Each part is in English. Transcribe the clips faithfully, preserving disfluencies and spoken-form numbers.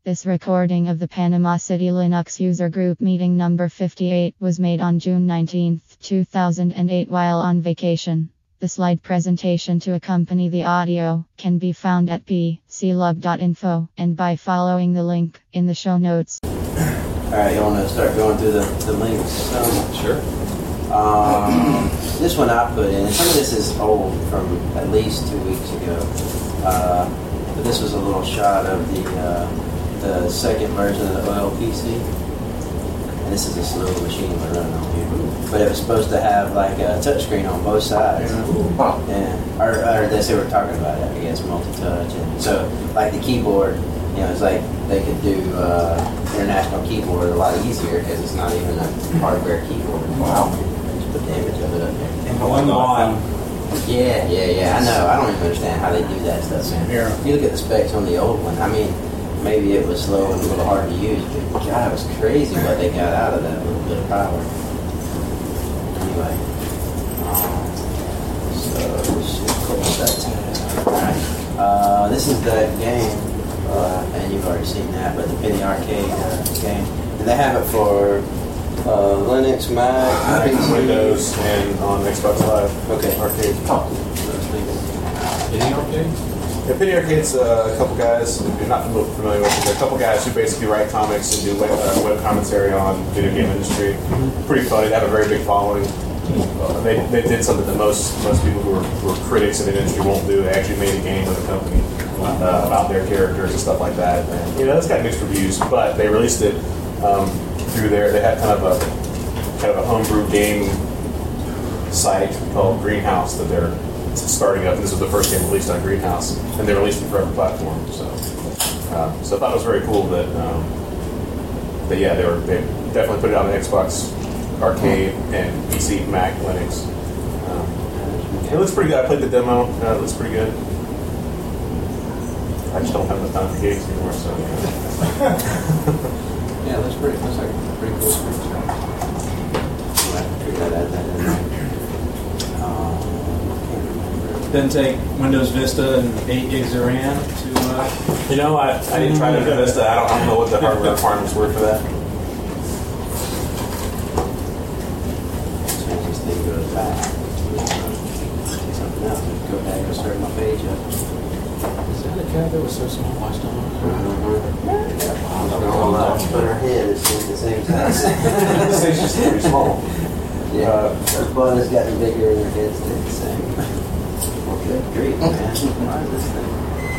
This recording of the Panama City Linux user group meeting number fifty-eight was made on June nineteenth, two thousand eight while on vacation. The slide presentation to accompany the audio can be found at p c lub dot info and by following the link in the show notes. Alright, you want to start going through the, the links? Um, Sure. Um, this one I put in, and some of this is old from at least two weeks ago. Uh, but this was a little shot of the uh, the second version of the O L P C. And this is a slow machine we're running on here. But it was supposed to have like a touchscreen on both sides. Wow. And, or, or that's what they were talking about it, I guess, multi-touch. And so, like the keyboard, you know, it's like they could do uh, international keyboard a lot easier because it's not even a hardware keyboard. Wow. Just put the image of it up there. And one on. Yeah, yeah, yeah. I know. I don't even understand how they do that stuff, man. Yeah. You look at the specs on the old one. I mean, maybe it was slow and a little hard to use, but God, it was crazy what they got out of that little bit of power. Anyway, um, so we should close that tab. Alright. Uh, this is the game, uh, and you've already seen that, but the Penny Arcade uh, game. And they have it for uh, Linux, Mac, P C. Windows, and on Xbox Live. Okay. Arcade. Any arcade? Yeah, Penny Arcade's uh, a couple guys, if you're not familiar with it, they're a couple guys who basically write comics and do web, uh, web commentary on video game industry. Pretty funny. They have a very big following. Uh, they, they did something that most most people who are, who are critics of the industry won't do. They actually made a game with a company uh, about their characters and stuff like that. And, you know, it's got mixed reviews, but they released it um, through there. They had kind of a kind of a homebrew game site called Greenhouse that they're starting up. And this was the first game released on Greenhouse, and they released it for every platform. So, uh, so I thought it was very cool that, um, that yeah, they were they definitely put it on the Xbox Arcade and P C, Mac, Linux. Um, it looks pretty good. I played the demo. Uh, it looks pretty good. I just don't have enough time for gigs anymore. So. Yeah, it looks pretty. Looks like a pretty cool screenshot. Might have to figure out that in there. Um, Then take Windows Vista and eight gigs of RAM to. Uh, You know, I, I didn't try to do Vista. I don't, I don't know what the hardware requirements were for that. change this thing, go back. See something else. Go back and start my page up. Is that a cat that was so small last time? Uh-huh. But her head is the same size. It's just pretty small. Yeah, Uh, her butt has gotten bigger and her head stayed the same. Well, good grief, man. Why is this thing?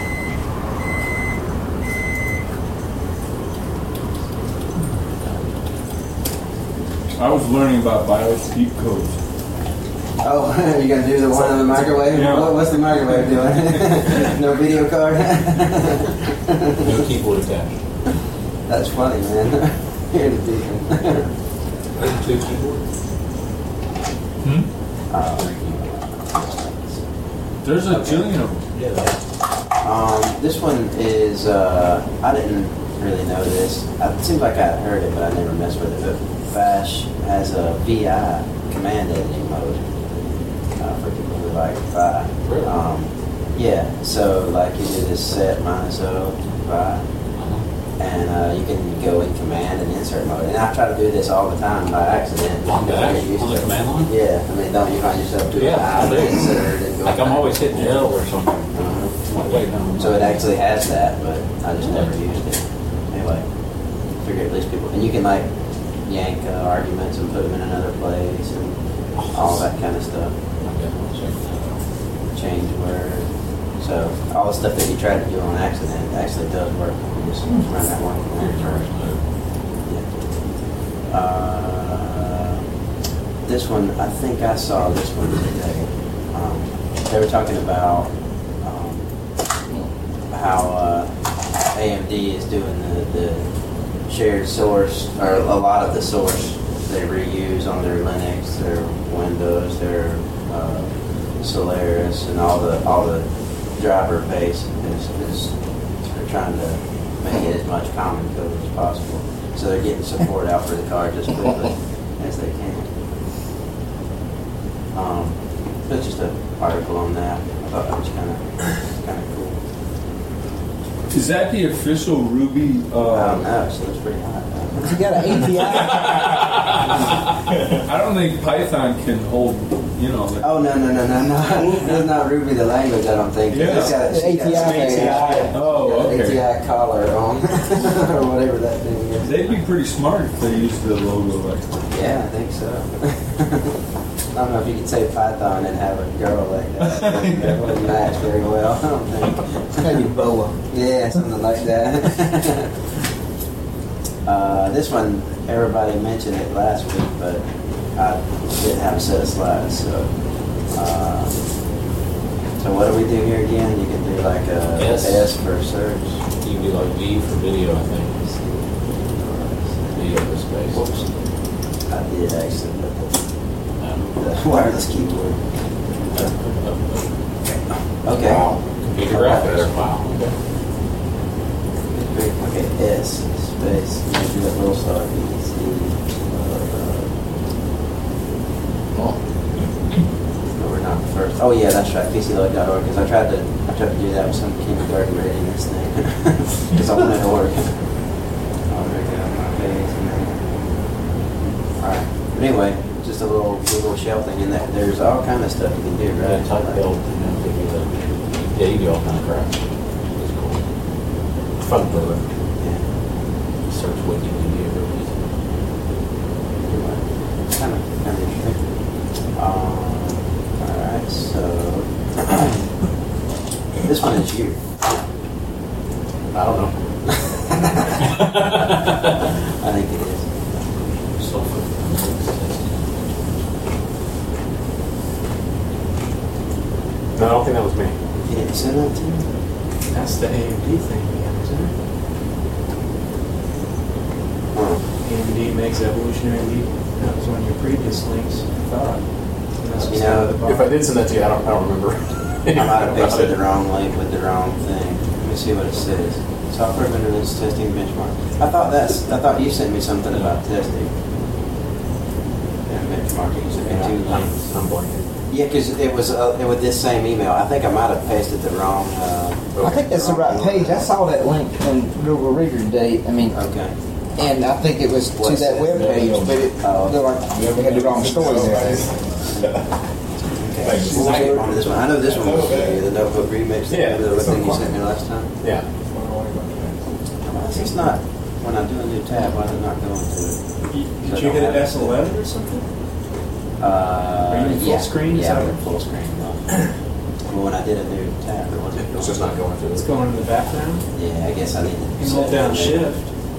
I was learning about BIOS cheat codes. Oh, you gonna do the one in the microwave? Yeah. What, what's the microwave doing? No video card? No keyboard attached. That's funny, man. Here to Deacon. Two keyboards? Hmm? Uh, There's a Okay. jillion of them. Yeah. Um, this one is, uh, I didn't really know this. It seems like I heard it, but I never messed with it. But Bash has a V I, command editing mode, uh, for people who like V I. Really? Um, yeah, so like you do this set minus O, V I, and uh, you can go in command and insert mode. And I try to do this all the time by accident. On the, Get used on the to it. command line? Yeah, I mean, don't you find yourself doing Yeah, I do. insert and go Like I'm back? always hitting L or something. Uh-huh. Like, wait, no. So it actually has that, but I just never used it. Anyway, figure at least people, and you can like yank uh, arguments and put them in another place and all that kind of stuff. Okay, I'll check that out. Change word. So all the stuff that you try to do on accident actually does work. You just run that one command first. Yeah. Uh, this one, I think I saw this one today. Um, they were talking about um, how uh, A M D is doing the, the shared source, or a lot of the source they reuse on their Linux, their Windows, their uh, Solaris, and all the all the driver base is, is they're trying to make it as much common code as possible. So they're getting support out for the card as quickly as they can. Um, so it's just an article on that. I thought that was kind of kind of cool. Is that the official Ruby? I don't Uh, know. She looks pretty hot. You got an A P I. I don't think Python can hold. You know. Like, Oh no no no no no! That's not Ruby the language. I don't think. Yeah. It's got, The she's got A T I some page. oh, got an okay. A T I collar on, or whatever that thing is. They'd be pretty smart if they used the logo like that. Yeah, I think so. I don't know if you could say Python and have a girl like that. That wouldn't match very well. I don't think. Maybe Boa. Yeah, something like that. uh, this one, everybody mentioned it last week, but I didn't have a set of slides. So, uh, so what do we do here again? You can do like a S. S for search. You can do like V for video, I think. Video for space. Whoops. I did actually put Um, the, the wireless keyboard. Okay. Wow. Computer graphics. Wow. Okay, S space. Maybe that little star. B, C, Well, no, we're not the first. Oh yeah, that's right. P C Log dot org. Because I tried to, I tried to do that with some kindergarten readiness thing. Because I wanted to work. I'll break it on my page. and then- All right. But anyway, just a little, little shell thing in there. There's all kind of stuff you can do, yeah, right? type build, you know, give you the, yeah, you do all kind of crap. It's cool. Fun to play with. Yeah. Search Wikipedia really easy. Kind of, kind of interesting. Um, all right, so this one is you. I don't know. I think it is. Sulfur. No, I don't think that was me. You didn't send that to me? That's the A M D thing again, isn't it? Oh, A M D makes evolutionary leap. That was one of your previous links, I thought. And that's what's You know, down at the bottom. If I did send that to you, I don't, I don't remember. I might have pasted the wrong link with the wrong thing. Let me see what it says. Software vendor list testing benchmark. I thought that's. I thought you sent me something about testing. Yeah, benchmarking. You sent me two I'm, links. I'm blanking. Yeah, because it was uh, it was this same email. I think I might have pasted the wrong. Uh, I think that's the right page. I saw that link on Google Reader today. I mean, okay. and I think it was to What's that that? web page, but it Oh. looked like we had the wrong story there. Okay. We'll get on to this one. I know this one was uh, the Notebook Remix. Yeah. The thing you sent me last time. Yeah. Why is it's not when I do a new tab? Why is it not going to it? Did you hit an S eleven or something? Uh, Are you in full yeah. screen? Is Yeah, that I'm in what- full screen. Well, when I did a new tab, it wasn't. It's just not going through. It's going in the background. Yeah, I guess I need to. You can hold down Shift,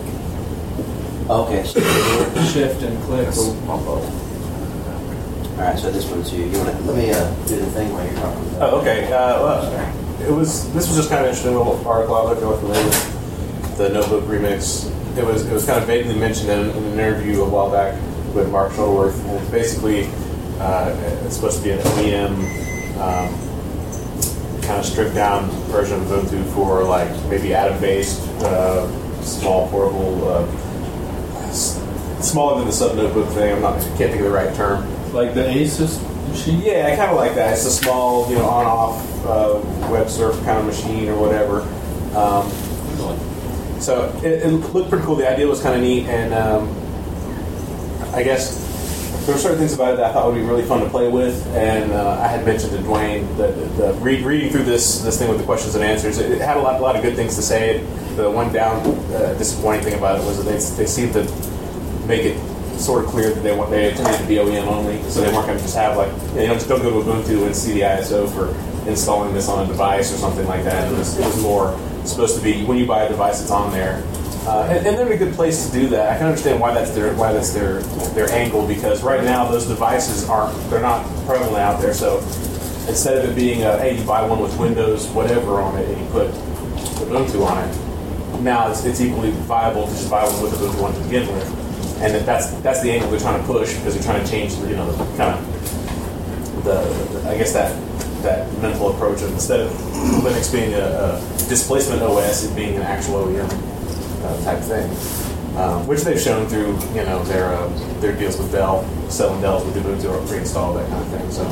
Okay. Shift and click. Yes. All right, so this one's you. You want to let me uh, do the thing while you're talking. About Oh, okay. Uh, well, it was. This was just kind of interesting little article I looked over with the Notebook Remix. It was. It was kind of vaguely mentioned in, in an interview a while back with Mark Shuttleworth, and it's basically uh, it's supposed to be an O E M um, kind of stripped down version of Ubuntu for like maybe Atom-based uh, small portable, uh, s- smaller than the sub notebook thing. I'm not. I can't think of the right term. Like the Asus machine? Yeah, kind of like that. It's a small, you know, on-off uh, web surf kind of machine or whatever. Um, so it, it looked pretty cool. The idea was kind of neat, and um, I guess there were certain things about it that I thought would be really fun to play with. And uh, I had mentioned to Dwayne that the, the read, reading through this this thing with the questions and answers, it, it had a lot, a lot of good things to say. The one down uh, disappointing thing about it was that they they seemed to make it sort of clear that they want they intended to be O E M only, so they weren't going to just have like you know just don't go to Ubuntu and see the I S O for installing this on a device or something like that. It was, it was more supposed to be when you buy a device, it's on there, uh, and, and they're in a good place to do that. I can understand why that's their why that's their their angle, because right now those devices aren't they're not prevalent out there. So instead of it being a hey you buy one with Windows whatever on it and you put Ubuntu on it, now it's, it's equally viable to just buy one with Ubuntu on to begin with. And that that's that's the angle they're trying to push, because they're trying to change, you know, the kind of the, the I guess that that mental approach of instead of Linux being a, a displacement O S, it being an actual O E M uh, type thing, um, which they've shown through you know their uh, their deals with Dell, selling Dells with Ubuntu or pre-installed, that kind of thing. So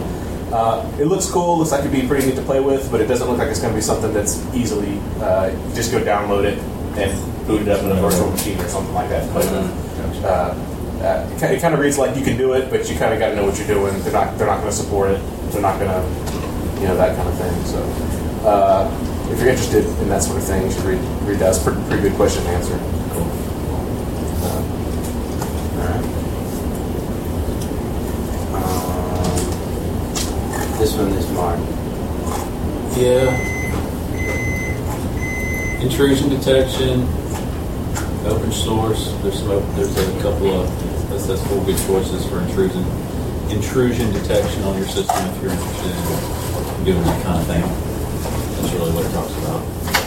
Uh, it looks cool. Looks like it'd be pretty neat to play with, but it doesn't look like it's going to be something that's easily. Uh, you just go download it and boot it up in a virtual machine or something like that. To play with. Uh, uh, it, it kind of reads like you can do it, but you kind of got to know what you're doing. They're not. They're not going to support it. They're not going to, you know, that kind of thing. So, uh, if you're interested in that sort of thing, you should read read that. It's a pretty, pretty good question to answer. Cool. Uh, All right. Um, this one is mine. Yeah. Intrusion detection, open source. There's some, op- there's a couple of that's, that's four good choices for intrusion intrusion detection on your system if you're interested in doing that kind of thing. That's really what it talks about.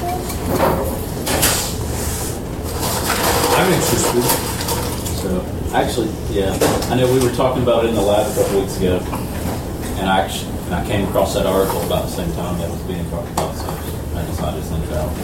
I'm interested. So actually, yeah, I know we were talking about it in the lab a couple weeks ago, and I actually and I came across that article about the same time that was being talked about, so I decided to send it out.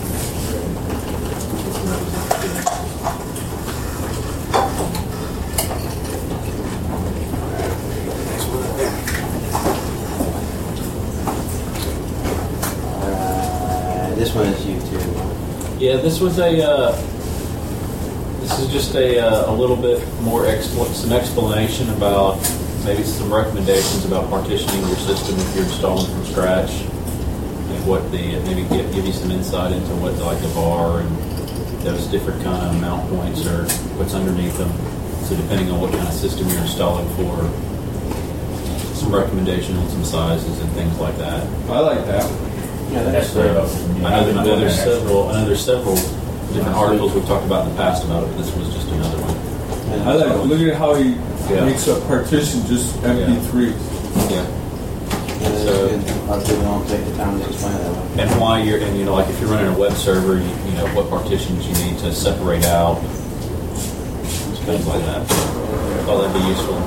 Uh, this one is you too. Yeah, this was a. Uh, this is just a uh, a little bit more expl- some explanation about maybe some recommendations about partitioning your system if you're installing from scratch, and what the maybe give, give you some insight into what like the bar and those different kind of mount points or what's underneath them. So depending on what kind of system you're installing for, some recommendation on some sizes and things like that. I like that. Yeah, that's So, I know, I know there's several. I know there's several different articles we've talked about in the past about it. But this was just another one. I like. Look at how he Yeah. makes a partition just M P three. Yeah. And So- a lot of people don't take the time to explain it that way. And why you're, and you know, like if you're running a web server, you, you know, what partitions you need to separate out, things like that. Thought that'd be useful.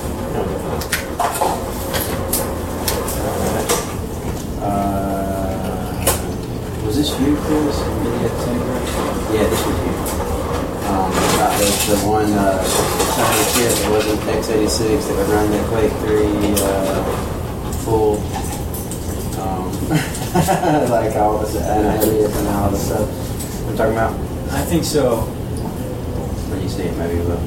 Uh, was this you, Chris? Yeah, this was you. Um, about the, the one uh, Chinese kid that wasn't x eighty-six that would run the Quake three uh, full, um, like all this analysis and all this stuff. We're talking about. I think so. Where you see it, maybe with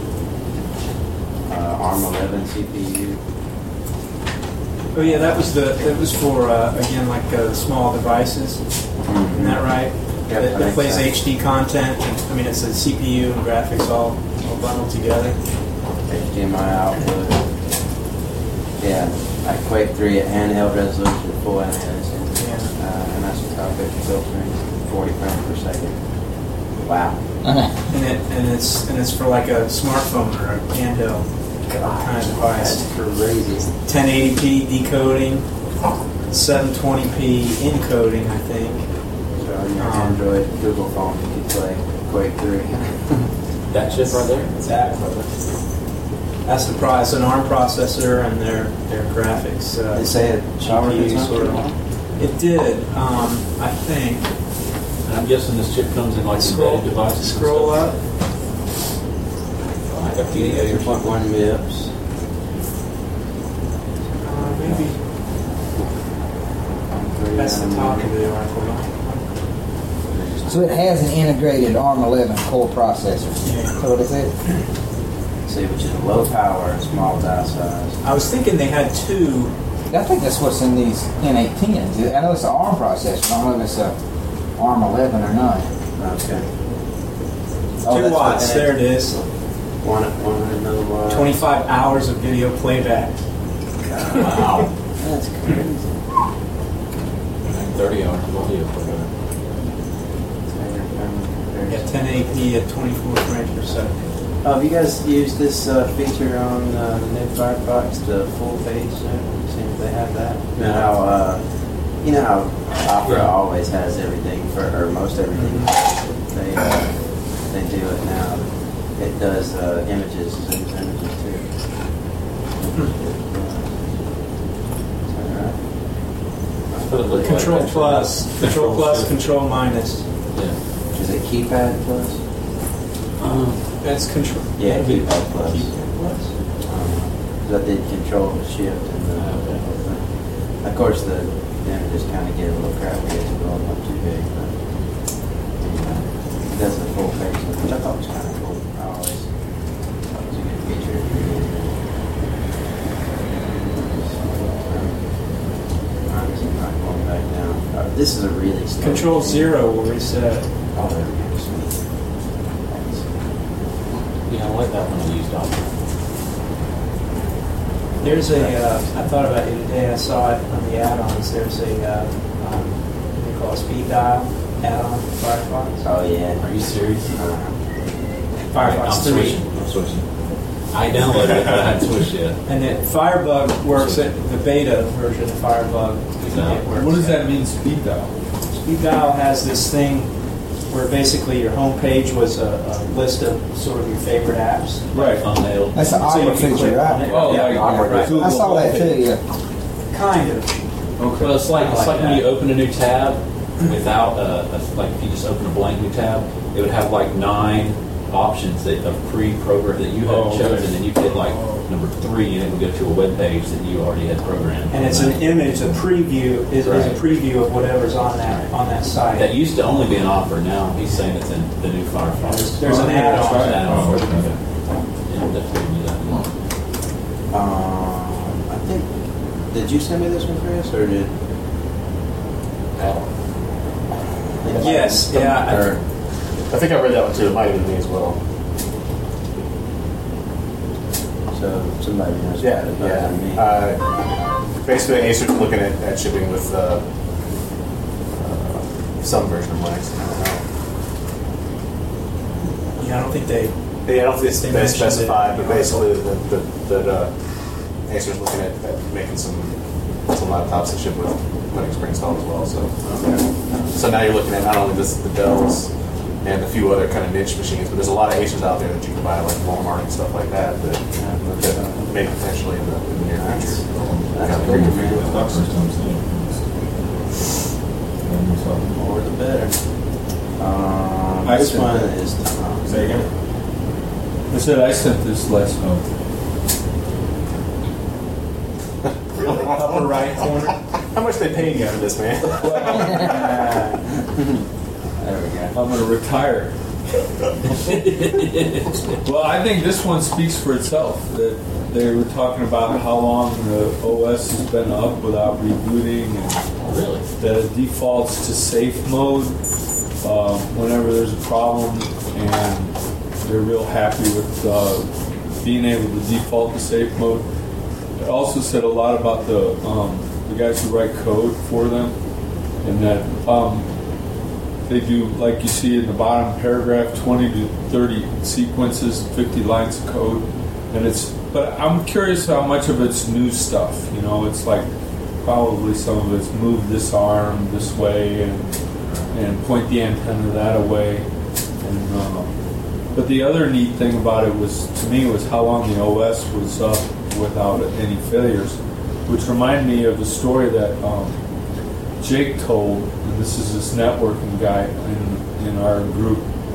uh, ARM eleven C P U. Oh yeah, that was the that was for uh, again like uh, small devices. Isn't that right? Yep, that, I that think plays so. H D content. I mean, it's a C P U and graphics all, all bundled together. H D M I output. Yeah, like Quake three at handheld resolution, full animation. Yeah. Uh, and that's without picture filtering, forty frames per second. Wow. And it and it's and it's for like a smartphone or a handheld kind of device. That's crazy. ten eighty p decoding, seven twenty p encoding, I think. So on your Um, Android, Google phone, you can play Quake three. That chip right there? Exactly. That's the price. An ARM processor and their their graphics. Uh, They say it powered G P U this sort of. on? It did. Um, I think. And I'm guessing this chip comes in like Scroll, embedded devices. and scroll stuff. up. Like a P D A or eight point one MIPS. Uh, maybe that's the top of the article. So it has an integrated ARM eleven core processor. Yeah. So what is it? See, which is low power and small die size. I was thinking they had two. I think that's what's in these N eight tens. I know it's an ARM processor. I don't know if it's a ARM eleven or not. Okay. Oh, two that's watts. what- There it is. One, one hundred milliwatts. twenty-five hours of video playback. Wow. That's crazy. thirty hours of audio playback. Yeah, ten eighty p at twenty-four frames per second. Oh, have you guys used this uh, feature on uh, the new Firefox, the full page? There? See if they have that. You know how uh, you know how Opera Yeah. always has everything for, or most everything. They uh, they do it now. It does uh, images, zooms images too. Is that right? What it looked like, Control actually. plus, control plus, shift. control minus. Yeah. Is it keypad plus? Um, That's control. Yeah, keypad plus. Keypad plus. Um, 'cause I did control shift and the whole thing. Of course, the images kind of get a little crappy as you roll them up too big, but anyway, it does the full page, which I thought was kind of cool. I always thought it was a good feature. I'm not going back down. Uh, this is a really slow Control machine. zero will reset. Oh, there we go. Sweet. Yeah, I like that one used often. There's a, uh, I thought about it today, I saw it on the add-ons, there's a, uh, um, what do you call it, speed dial add-on for Firefox. Oh, yeah. Are you serious? Uh, Firefox I'm three. switching. I'm switching. I downloaded it, but I hadn't switched yet. And then Firebug works at the beta version of Firebug. It works. What does that mean, speed dial? Speed dial has this thing where basically your home page was a, a list of sort of your favorite apps. Right. Thumbnail. That's an So you Opera can feature, click on right? it. Oh, Yeah, like Opera, right. Google I saw that too, yeah. Kind of. Okay. Well, it's like I it's like like when that. you open a new tab without a, a like if you just open a blank new tab, it would have like nine options that of pre-program that you had Oh, chosen, okay. and then you hit like number three, and it would go to a web page that you already had programmed. And it's an image, a preview, is, is Right. a preview of whatever's on that, on that site. That used to only be an offer. Now he's saying it's in the new Firefox. There's, there's an Oh, yeah, that's add-on. right. Add-on. Oh, okay. Yeah, definitely do that. Um, I think, did you send me this one, Chris, or did? Yes, yeah, I- Or, I think I read that one too. It might have been me as well. so somebody knows Yeah, about it better than me. yeah. Uh, basically, Acer's looking at, at shipping with uh, uh, some version of Linux. I don't know. yeah, I don't think they, Yeah, I don't think They they mentioned specified, it. but basically that that, that uh, Acer's looking at, at making some some laptops that ship with Linux pre-installed as well. So, yeah. So now you're looking at not only this, the Dells and a few other kind of niche machines, but there's a lot of Acers out there that you can buy, like Walmart and stuff like that, that, that may potentially in the, in the near future. That's kind of great, configure man. with. More the better. Um, I this sent one it. is Tom. Say again? I said I sent this last month. upper right corner. How much they paying you for this, man? There we go. I'm going to retire. Well, I think this one speaks for itself. That they were talking about how long the O S has been up without rebooting, and Really? that it defaults to safe mode uh, whenever there's a problem, and they're real happy with uh, being able to default to safe mode. It also said a lot about the um, the guys who write code for them, and that um, they do, like you see in the bottom paragraph, twenty to thirty sequences, fifty lines of code, and it's. But I'm curious how much of it's new stuff. You know, it's like probably some of it's move this arm this way and and point the antenna that away. And uh, but the other neat thing about it was, to me, was how long the O S was up without any failures, which reminded me of the story that um, Jake told. And this is this networking guy in in our group,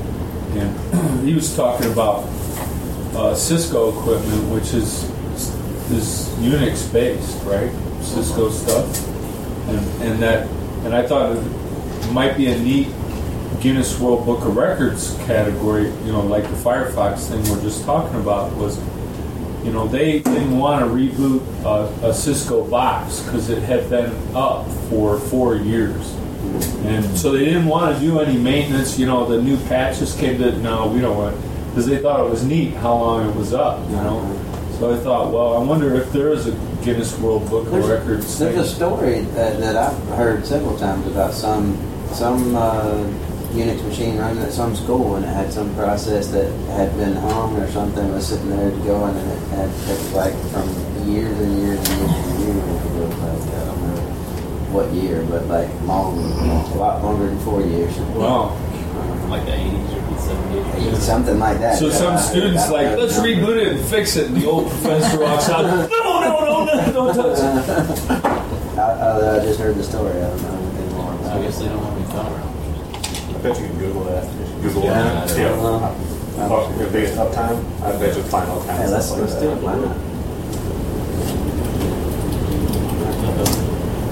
and he was talking about uh, Cisco equipment, which is is Unix based, right? Cisco stuff, and and that and I thought it might be a neat Guinness World Book of Records category, you know, like the Firefox thing we're just talking about, was, you know, they didn't want to reboot a, a Cisco box because it had been up for four years. And so they didn't want to do any maintenance, you know, the new patches came to, no, we don't want, because they thought it was neat how long it was up, you know. So I thought, well, I wonder if there is a Guinness World Book There's, of Records there's thing. a story that, that I've heard several times about some some uh, Unix machine running at some school, and it had some process that had been hung or something was sitting there going, and it had it was like from years and years and years and years. It was like, I don't know what year, but like long, a lot longer than four years. Wow. Like the eighties or the seventies. Something like that. So that some I- students I- like, I- let's reboot it and fix it, and the old professor walks out, no, no, no, no, don't touch it. I, I, I just heard the story. I don't know anything more I about guess they don't have any power. I bet you can Google that. Google Yeah, that. I Yeah. don't know. Oh, your biggest uptime? I bet you find all kinds Hey, of let's stuff like let's that. do it. Why not?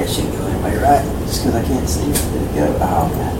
That should go anyway, right? Just because I can't see it. Did it go? Oh, man.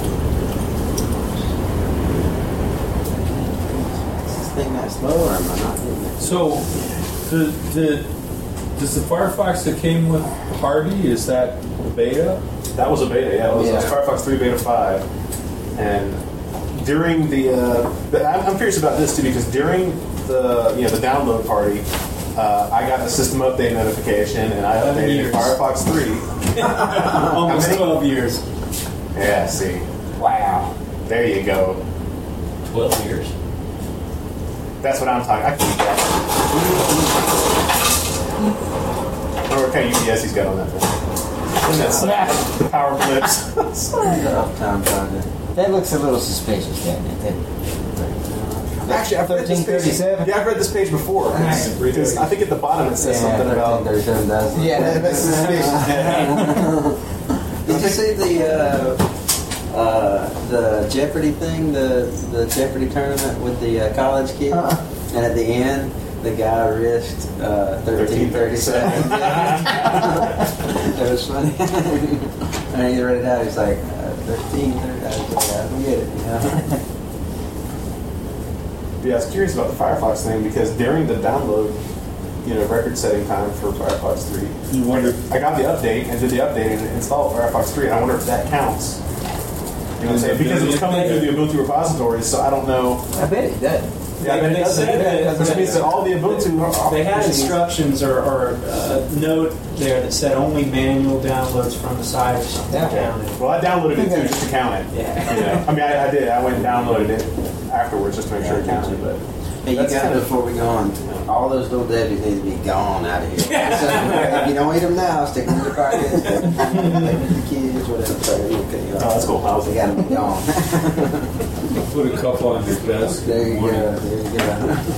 Is this thing that slow, or am I not getting it? So, the, the, does the Firefox that came with Hardy, is that beta? That was a beta, yeah. It was, Yeah. it was Firefox three Beta five. And during the, uh, but I'm, I'm curious about this too, because during the, you know, the download party, uh, I got a system update notification, and I eleven updated years. Firefox three. Almost many? twelve years. Yeah, see. Wow. There you go. twelve years. That's what I'm talking. I can that. I wonder what kind of U P S he's got on that thing. Isn't that snap? The power blips. Uptime project. That looks a little suspicious, doesn't it? That- Actually, I've read this page. thirteen thirty-seven? Yeah, I've read this page before. Because I think at the bottom it says something about. thirty-seven does. Yeah, that- that's suspicious. Did you see the uh, uh, the Jeopardy thing, the the Jeopardy tournament with the uh, college kid? Uh-uh. And at the end, the guy risked uh, thirteen thirty-seven. It was funny. And he read it out. He's like, uh, thirteen thirty. I don't get it. You know? Yeah, I was curious about the Firefox thing because during the download, you know, record-setting time for Firefox three, You wonder, I got the update and did the update and installed Firefox three, and I wonder if that counts. You know what I'm saying? Because it was coming through the Ubuntu repositories, so I don't know. I bet it does. Yeah, I mean, it They doesn't. said that- Which means that all the Ubuntu. They had applications- instructions or, or a note there that said only manual downloads from the site or something Yeah. counted. Well, I downloaded it too just to count it. Yeah. You know? I mean, I, I did. I went and downloaded it afterwards just to make sure it counted. But Hey, you That's guys, kind of- before we go on, all those little Debbie's need to be gone out of here. So, if you don't eat them now, stick them in your pocket. Take them to the kids, whatever. So, okay, Oh, that's cool. I was They gotta be gone. put a couple on your desk. There you go. There you go.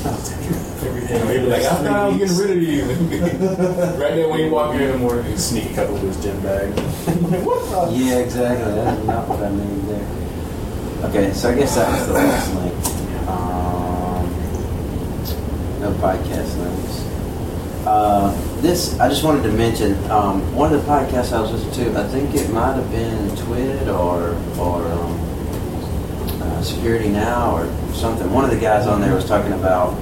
Maybe like, I'm not getting rid of you. Right there when you walk in in the morning. sneak a couple of his gym bag. What the? Yeah, exactly. That's not what I mean there. Okay, so I guess that was the last link. Um, no podcast links. Uh, this, I just wanted to mention, um, one of the podcasts I was listening to, I think it might have been Twit or, or um, uh, Security Now or something. One of the guys on there was talking about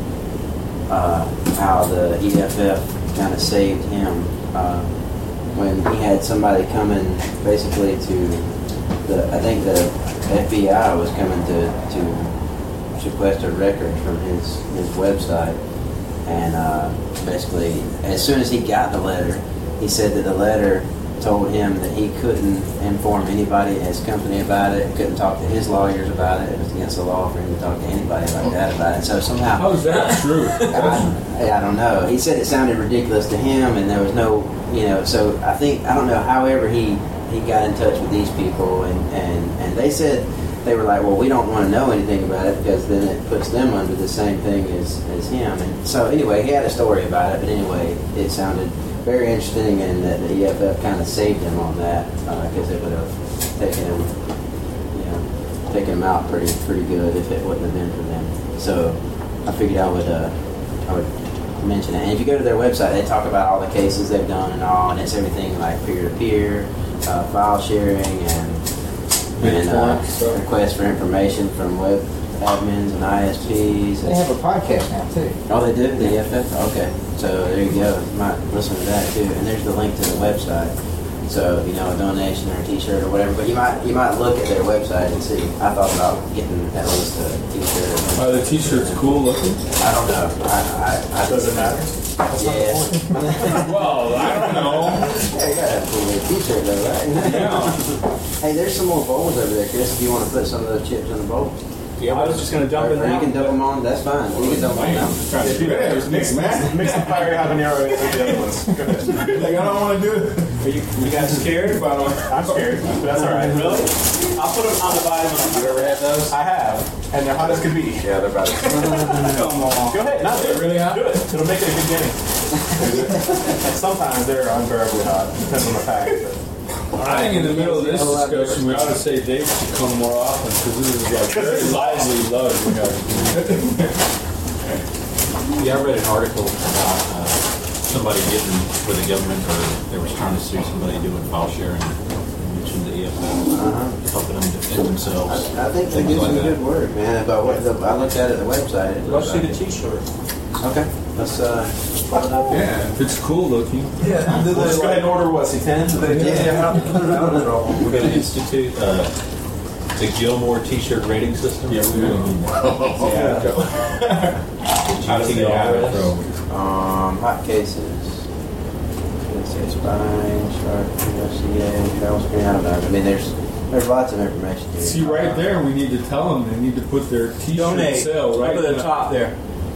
uh, how the E F F kind of saved him uh, when he had somebody coming basically to the, I think the F B I was coming to, to sequester records from his, his website. And uh, basically, as soon as he got the letter, he said that the letter told him that he couldn't inform anybody at his company about it, couldn't talk to his lawyers about it. It was against the law for him to talk to anybody like that about it. So somehow, How is that true? I, I don't know. He said it sounded ridiculous to him, and there was no, you know. So I think I don't know. However, he he got in touch with these people, and and and they said. They were like, well, we don't want to know anything about it because then it puts them under the same thing as, as him. And so anyway, he had a story about it, but anyway, it sounded very interesting, and that the E F F kind of saved him on that because uh, it would have taken him, you know, taken him out pretty pretty good if it wouldn't have been for them. So I figured I would uh, I would mention it. And if you go to their website, they talk about all the cases they've done and all, and it's everything like peer-to-peer, uh, file sharing, and and uh, requests for information from web admins and I S Ps. They have a podcast now, too. Oh, they do? The E F F? Okay. So there you go. You might listen to that too. And there's the link to the website. So, you know, a donation or a t-shirt or whatever. But you might you might look at their website and see. I thought about getting at least a t-shirt. Are the t-shirts cool looking? I don't know. I, I, I Does it matter? Yeah. Well, I don't know. Yeah, you gotta have a cool little t-shirt though, right? Yeah. Hey, there's some more bowls over there, Chris, if you want to put some of those chips in the bowl. Yeah, I was just going to dump Or, in or you that. can double them on, that's fine. You can double them on. Mix, mix, mix the fire habanero with the other ones. Go ahead. Like, I don't want to do it. Are you, you guys scared? If I don't. I'm scared, but that's all right. Really? I'll put them on the bottom. You ever had those? I have, and they're hot as could be. Yeah, they're about Come on. Go ahead. No, do it. Really hot? Do it. It'll make it a good game. And sometimes they're unbearably hot. Depends on the pack. But. I think in the middle of this discussion, we ought to say Dave should come more often because this is like very lively love we got. Yeah, I read an article about uh, somebody getting with the government, or they were trying to sue somebody doing file sharing. Mentioned the E F L Uh-huh. helping them defend themselves. I, I think they things do like some that. good work, man. But what the, I looked at it at the website. It Go looks see like the T-shirt. Okay, let's uh, put it up. Yeah, if it's cool looking. Yeah, let's go ahead and order, what, see, ten? Yeah. We're going to institute uh, the Gilmore T-shirt rating system. Yeah, we will. Yeah. How does it have it, bro? Um, hot cases. Let's say Spine, Sharp, F C A, Travel Screen. I don't know. I mean, there's there's lots of information here. See, right there, we need to tell them they need to put their T-shirt Donate. sale right Up at the there. top there.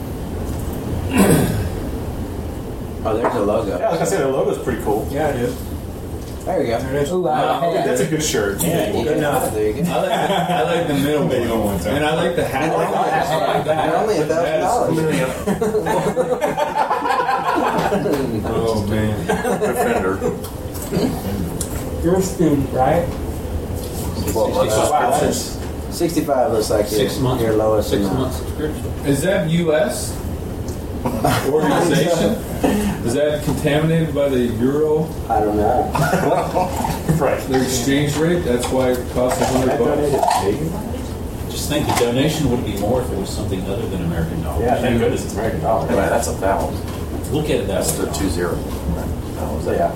Oh, there's a logo. Yeah, like I said, the logo's pretty cool. Yeah, it is. There you go. There it is. Ooh, I Wow. like that. That's a good shirt. Yeah, you Good go. enough. There you I go. like, the, I like the middle one, and I like the hat. And they're They're only a thousand dollars. Oh man, Defender. You're a student, right? Wow, that's- Sixty-five looks like Six your, months. your lowest Six amount. months subscription. is that U S organization? Is that contaminated by the euro? I don't know. Right. Their exchange rate? That's why it costs a hundred bucks. Just think the donation would be more if it was something other than American dollars. Yeah, thank goodness it's American dollars. Right, that's a thousand. Look at it that That's way. the two zero. So, yeah.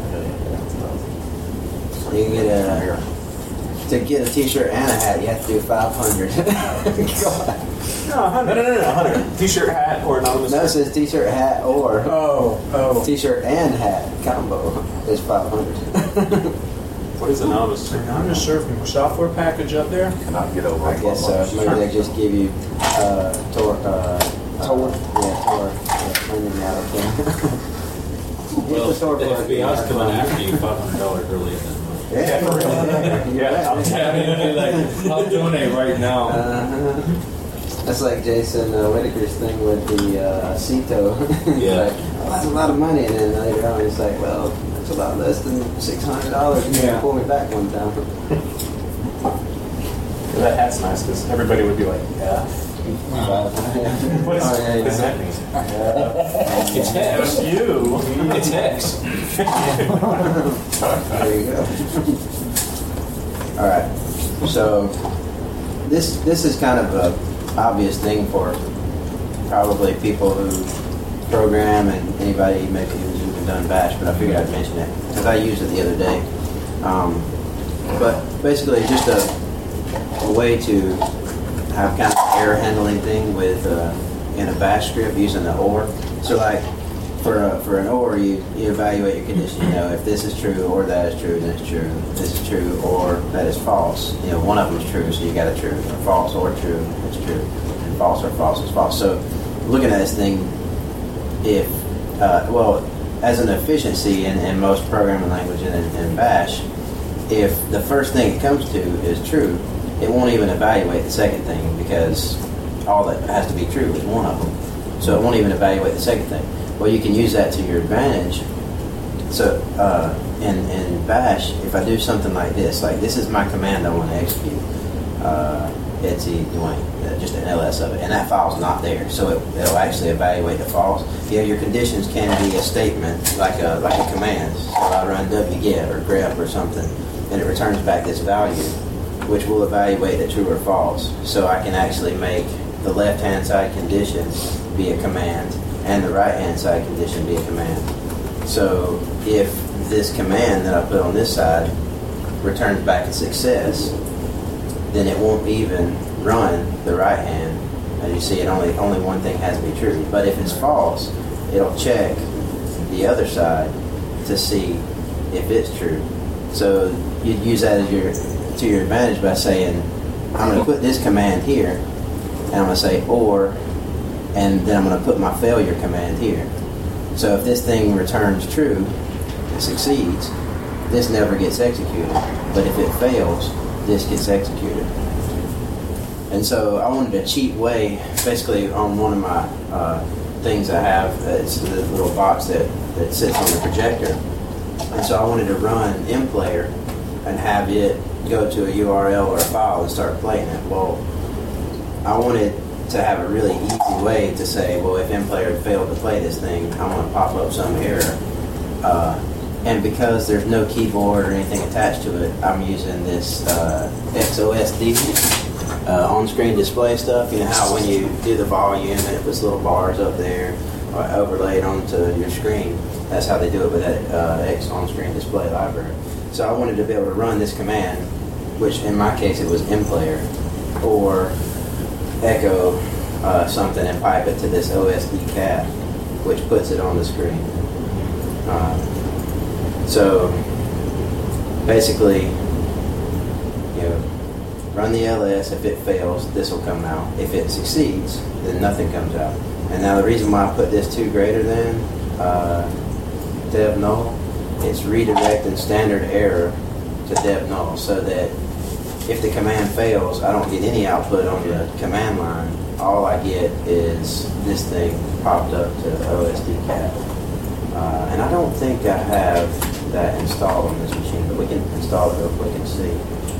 You can get a to get a T-shirt and a hat. You have to do five hundred. No, one hundred. No, no, no, no, one hundred. T-shirt, hat, or anonymous. No, it says T-shirt, hat, or Oh, oh. T-shirt and hat combo is five hundred. What is anonymous? I'm just serving a software package up there. Cannot get over. I guess so. Maybe they just give you uh, Tor. Uh, Tor. Uh, yeah, Tor. Yeah, cleaning out of them. Well, the F B I's coming after you five hundred dollars early at that month. Yeah, for real. Yeah, I'll Yeah, they'd be like, I'll donate right now. Uh-huh. That's like Jason uh, Whitaker's thing with the uh, Cito. Yeah. Like, oh, that's a lot of money, and then later on it's like, well, that's a lot less than six hundred dollars. You Yeah. can pull me back one time. That hat's nice because everybody would be like, yeah. What is, Oh, yeah, what does yeah. that mean? It's Hex. You. It's Hex. There you go. All right. So this this is kind of a obvious thing for probably people who program and anybody maybe who's even done Bash, but I figured I'd mention it because I used it the other day. Um, but basically, just a, a way to have kind of an error handling thing with uh, in a Bash script using the or. So like for a, for an or, you, you evaluate your condition. You know, if this is true or that is true, then it's true. If this is true or that is false. You know, one of them is true, so you got a true. Or false or true, it's true. And false or false is false. So looking at this thing, if uh, well, as an efficiency in, in most programming languages in, in Bash, if the first thing it comes to is true, it won't even evaluate the second thing because all that has to be true is one of them. So it won't even evaluate the second thing. Well, you can use that to your advantage. So uh, in, in Bash, if I do something like this, like this is my command I want to execute, uh, Etsy doing uh, just an L S of it, and that file's not there, so it, it'll actually evaluate the false. Yeah, your conditions can be a statement, like a like a command. So I run wget or grep or something, and it returns back this value, which will evaluate the true or false. So I can actually make the left-hand side condition be a command, and the right-hand side condition be a command. So if this command that I put on this side returns back a success, then it won't even run the right hand. As you see, it only only one thing has to be true. But if it's false, it'll check the other side to see if it's true. So you'd use that as your to your advantage by saying, I'm going to put this command here, and I'm going to say or, and then I'm going to put my failure command here. So if this thing returns true, it succeeds, this never gets executed. But if it fails, this gets executed. And so I wanted a cheap way, basically on one of my uh, things I have, it's the little box that, that sits on the projector. And so I wanted to run mplayer and have it go to a U R L or a file and start playing it. Well, I wanted to have a really easy way to say, well, if MPlayer failed to play this thing, I want to pop up some error. Uh, and because there's no keyboard or anything attached to it, I'm using this uh, X O S D uh, on-screen display stuff. You know how when you do the volume and it puts little bars up there or overlaid onto your screen, that's how they do it with that uh, X on-screen display library. So I wanted to be able to run this command, which in my case it was MPlayer, or echo uh, something and pipe it to this O S D cat, which puts it on the screen. Uh, so basically, you know, run the L S. If it fails, this will come out. If it succeeds, then nothing comes out. And now the reason why I put this two greater than uh, dev null, it's redirecting standard error to dev null, so that if the command fails, I don't get any output on the command line. All I get is this thing popped up to O S D cat. Uh, and I don't think I have that installed on this machine, but we can install it real quick and see.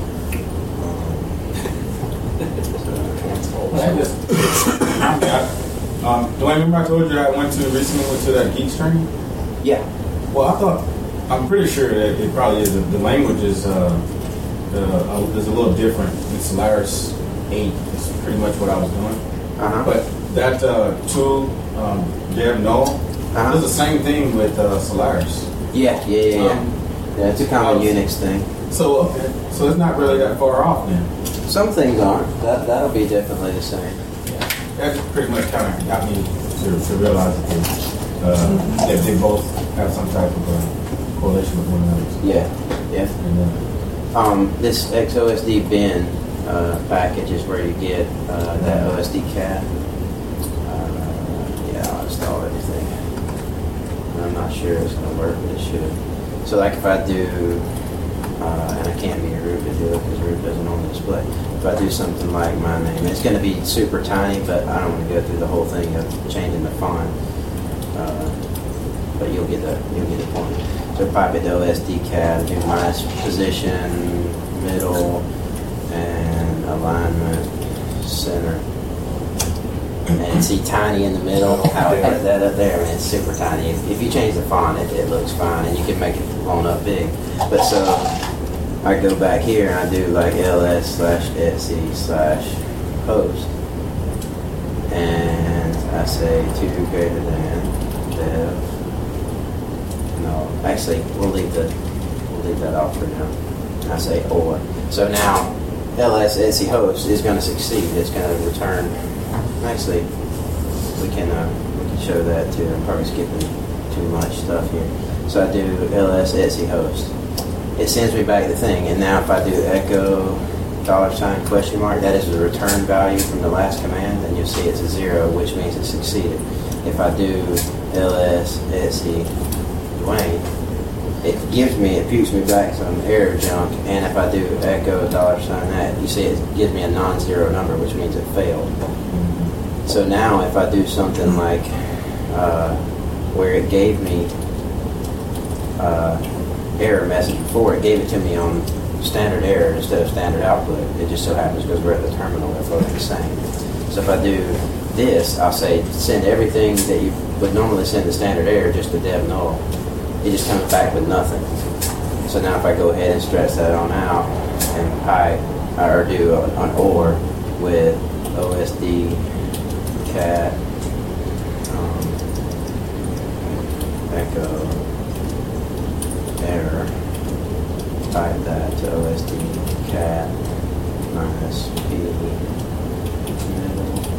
I just, um, do I remember I told you I went to recently went to that Geek Stream? Yeah. Well, I thought, I'm pretty sure that it probably is, the language is, uh, uh, is a little different. In Solaris eight is pretty much what I was doing. Uh-huh. But that uh, tool, um, dev null, Uh-huh. does the same thing with uh, Solaris. Yeah, yeah, yeah, yeah. Um, Yeah, it's a common um, Unix thing. So, okay. So it's not really that far off then. Some things aren't. That, that'll be definitely the same. That pretty much kind of got me to, to realize that they, uh, that they both have some type of uh, correlation with one another. Yeah, yeah. And, uh, Um, this X O S D bin uh, package is where you get uh, that O S D cat. Uh, yeah, I'll install everything. I'm not sure it's going to work, but it should. So like if I do, uh, and I can't be a root to do it because root doesn't own the display. If I do something like my name, it's going to be super tiny, but I don't want to go through the whole thing of changing the font. Uh, but you'll get the you'll get the point. So pipe it to O S D cat, do my position, middle, and alignment, center. And see tiny in the middle, how it has that up there, I mean, it's super tiny. If, if you change the font, it, it looks fine, and you can make it blown up big. But so, I go back here and I do like ls slash etsy slash host, and I say two greater than dev. No, actually, we'll leave the we'll leave that off for now. I say or. So now, ls etsy host is going to succeed. It's going to return. Actually, we can uh, we can show that too. I'm probably skipping too much stuff here. So I do ls etsy host. It sends me back the thing, and now if I do echo dollar sign question mark, that is the return value from the last command, and you'll see it's a zero, which means it succeeded. If I do ls etsy Dwayne, it gives me, it pukes me back some error junk, and if I do echo dollar sign that, you see it gives me a non-zero number, which means it failed. So now if I do something like uh, where it gave me uh, error message before, it gave it to me on standard error instead of standard output. It just so happens because we're at the terminal, they're both the same. So if I do this, I'll say send everything that you would normally send to standard error just to dev null. It just comes back with nothing. So now if I go ahead and stretch that on out and pipe or do an or with O S D cat um, echo error, type that to O S D cat minus p middle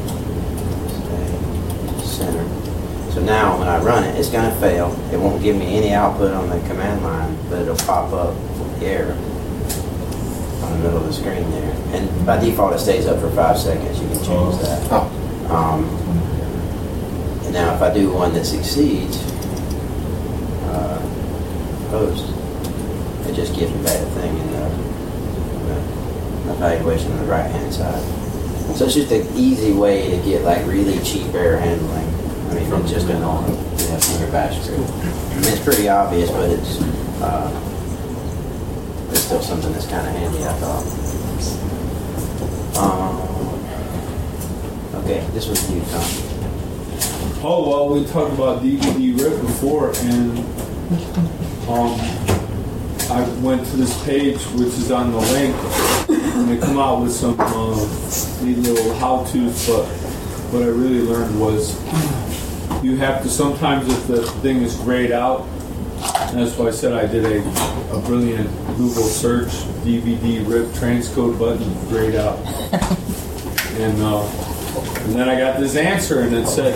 stay center. So now when I run it, it's going to fail. It won't give me any output on the command line, but it'll pop up the error on the middle of the screen there. And by default, it stays up for five seconds. You can change that. Oh. Um, and now if I do one that succeeds, uh, post, it just gives me back the thing in the, the evaluation on the right hand side. So it's just an easy way to get like really cheap error handling. I mean, from just an on, yeah, from your bash script. I mean, it's pretty obvious, but it's uh, it's still something that's kind of handy, I thought. Um, Okay, this one's you, Tom. Oh, well, we talked about D V D rip before, and um, I went to this page, which is on the link, and they come out with some uh, neat little how-tos, but what I really learned was you have to, sometimes if the thing is grayed out, and that's why I said I did a, a brilliant Google search, D V D rip transcode button grayed out. And, uh, and then I got this answer, and it said,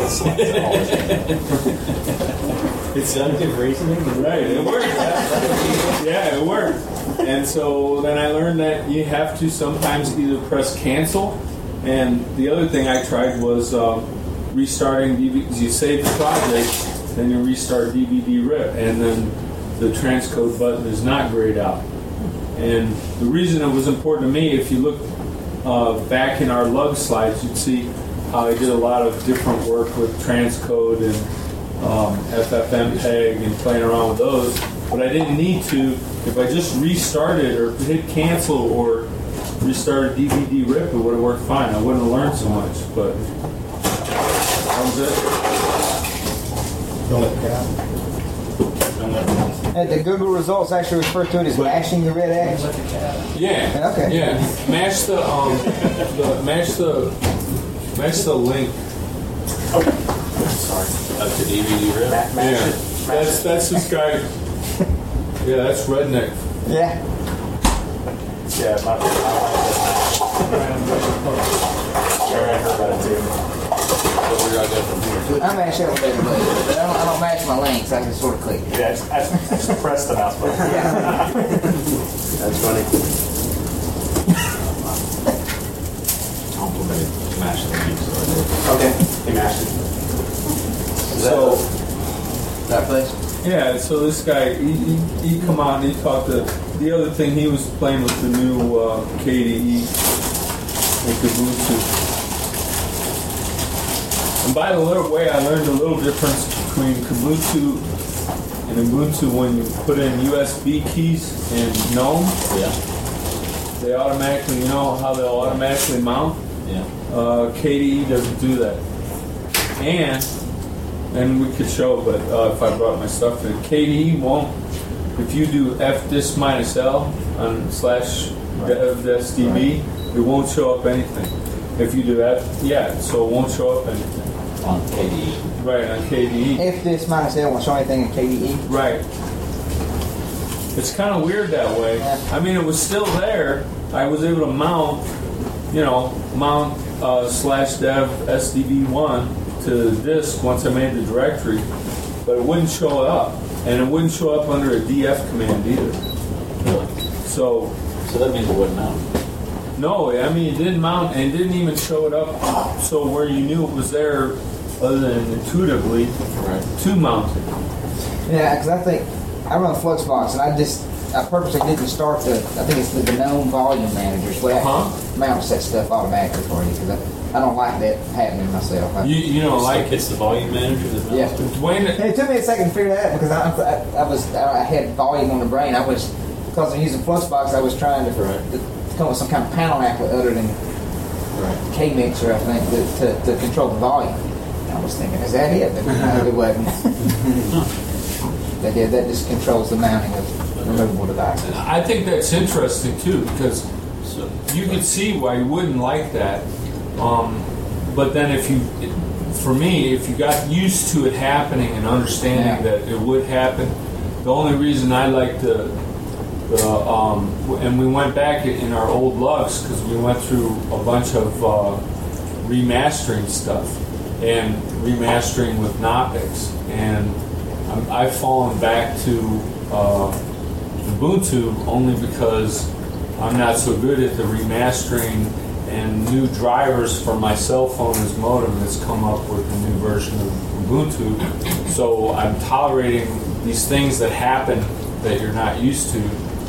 It's deductive reasoning. right, it worked. Yeah, it worked. And so then I learned that you have to sometimes either press cancel, and the other thing I tried was um, restarting D V D. You save the project, then you restart D V D rip, and then the transcode button is not grayed out. And the reason it was important to me, if you look uh, back in our lug slides, you'd see how I did a lot of different work with transcode and um, F F M P E G and playing around with those. But I didn't need to. If I just restarted or hit cancel or restarted D V D rip, it would have worked fine. I wouldn't have learned so much. But that was it. Don't let crowd. Don't let crowd. And the Google results actually refer to it as mashing the red X. Yeah. Okay. Yeah. Mash the um, the mash the mash the link. Sorry. Up to D V D rip. Yeah. That's that's this guy. Yeah, that's redneck. Yeah. Yeah, my, I heard about it too. So where do I go from here? I mash it with red blade, but I don't, I don't mash my links. I just sort of click. Yeah, I just, I just press the mouse button. That's funny. Complimented smash the leaf, so I did. Okay. He mashed it. Is that, So is that place? yeah, so this guy he, he he come out and he talked to the other thing he was playing with the new uh, K D E with the Bluetooth. And by the little way, I learned a little difference between Kubuntu and Ubuntu when you put in U S B keys in GNOME. Yeah. They automatically, you know how they'll automatically mount? Yeah. Uh, K D E doesn't do that. And, and we could show, but uh, if I brought my stuff in, K D E won't, if you do fdisk minus L on slash fdesdb, it won't show up anything. If you do that, yeah, so it won't show up anything. On K D E. Right, on K D E. If this minus L won't show anything in K D E. Right. It's kind of weird that way. Yeah. I mean, it was still there. I was able to mount, you know, mount uh, slash dev S D B one to the disk once I made the directory, but it wouldn't show up. And it wouldn't show up under a D F command either. Really? So, So that means it wouldn't mount. no, I mean, it didn't mount and it didn't even show it up so where you knew it was there other than intuitively Right. to mount it. Yeah, because I think I run Fluxbox, and I just I purposely didn't start the I think it's the GNOME volume managers where Huh? it mounts that stuff automatically for you because I, I don't like that happening myself. I, You, you know, It's like, it's the volume manager that mounts Yeah. it. Dwayne, And it took me a second to figure that out because I, I, I was I had volume on the brain. I was because I'm using Fluxbox. I was trying to, Right. to come up with some kind of panel applet other than Right. K-Mixer, I think, to, to, to control the volume. And I was thinking, is that it? But no, it wasn't. That, yeah, that just controls the mounting of removable devices. I think that's interesting too because So you could see why you wouldn't like that. Um, but then if you, for me, if you got used to it happening and understanding Yeah. that it would happen, the only reason I like the, the um, and we went back in our old lugs because we went through a bunch of uh, remastering stuff and remastering with Knoppix, and I'm, I've fallen back to uh, Ubuntu only because I'm not so good at the remastering and new drivers for my cell phone as modem that's come up with a new version of Ubuntu. So I'm tolerating these things that happen that you're not used to,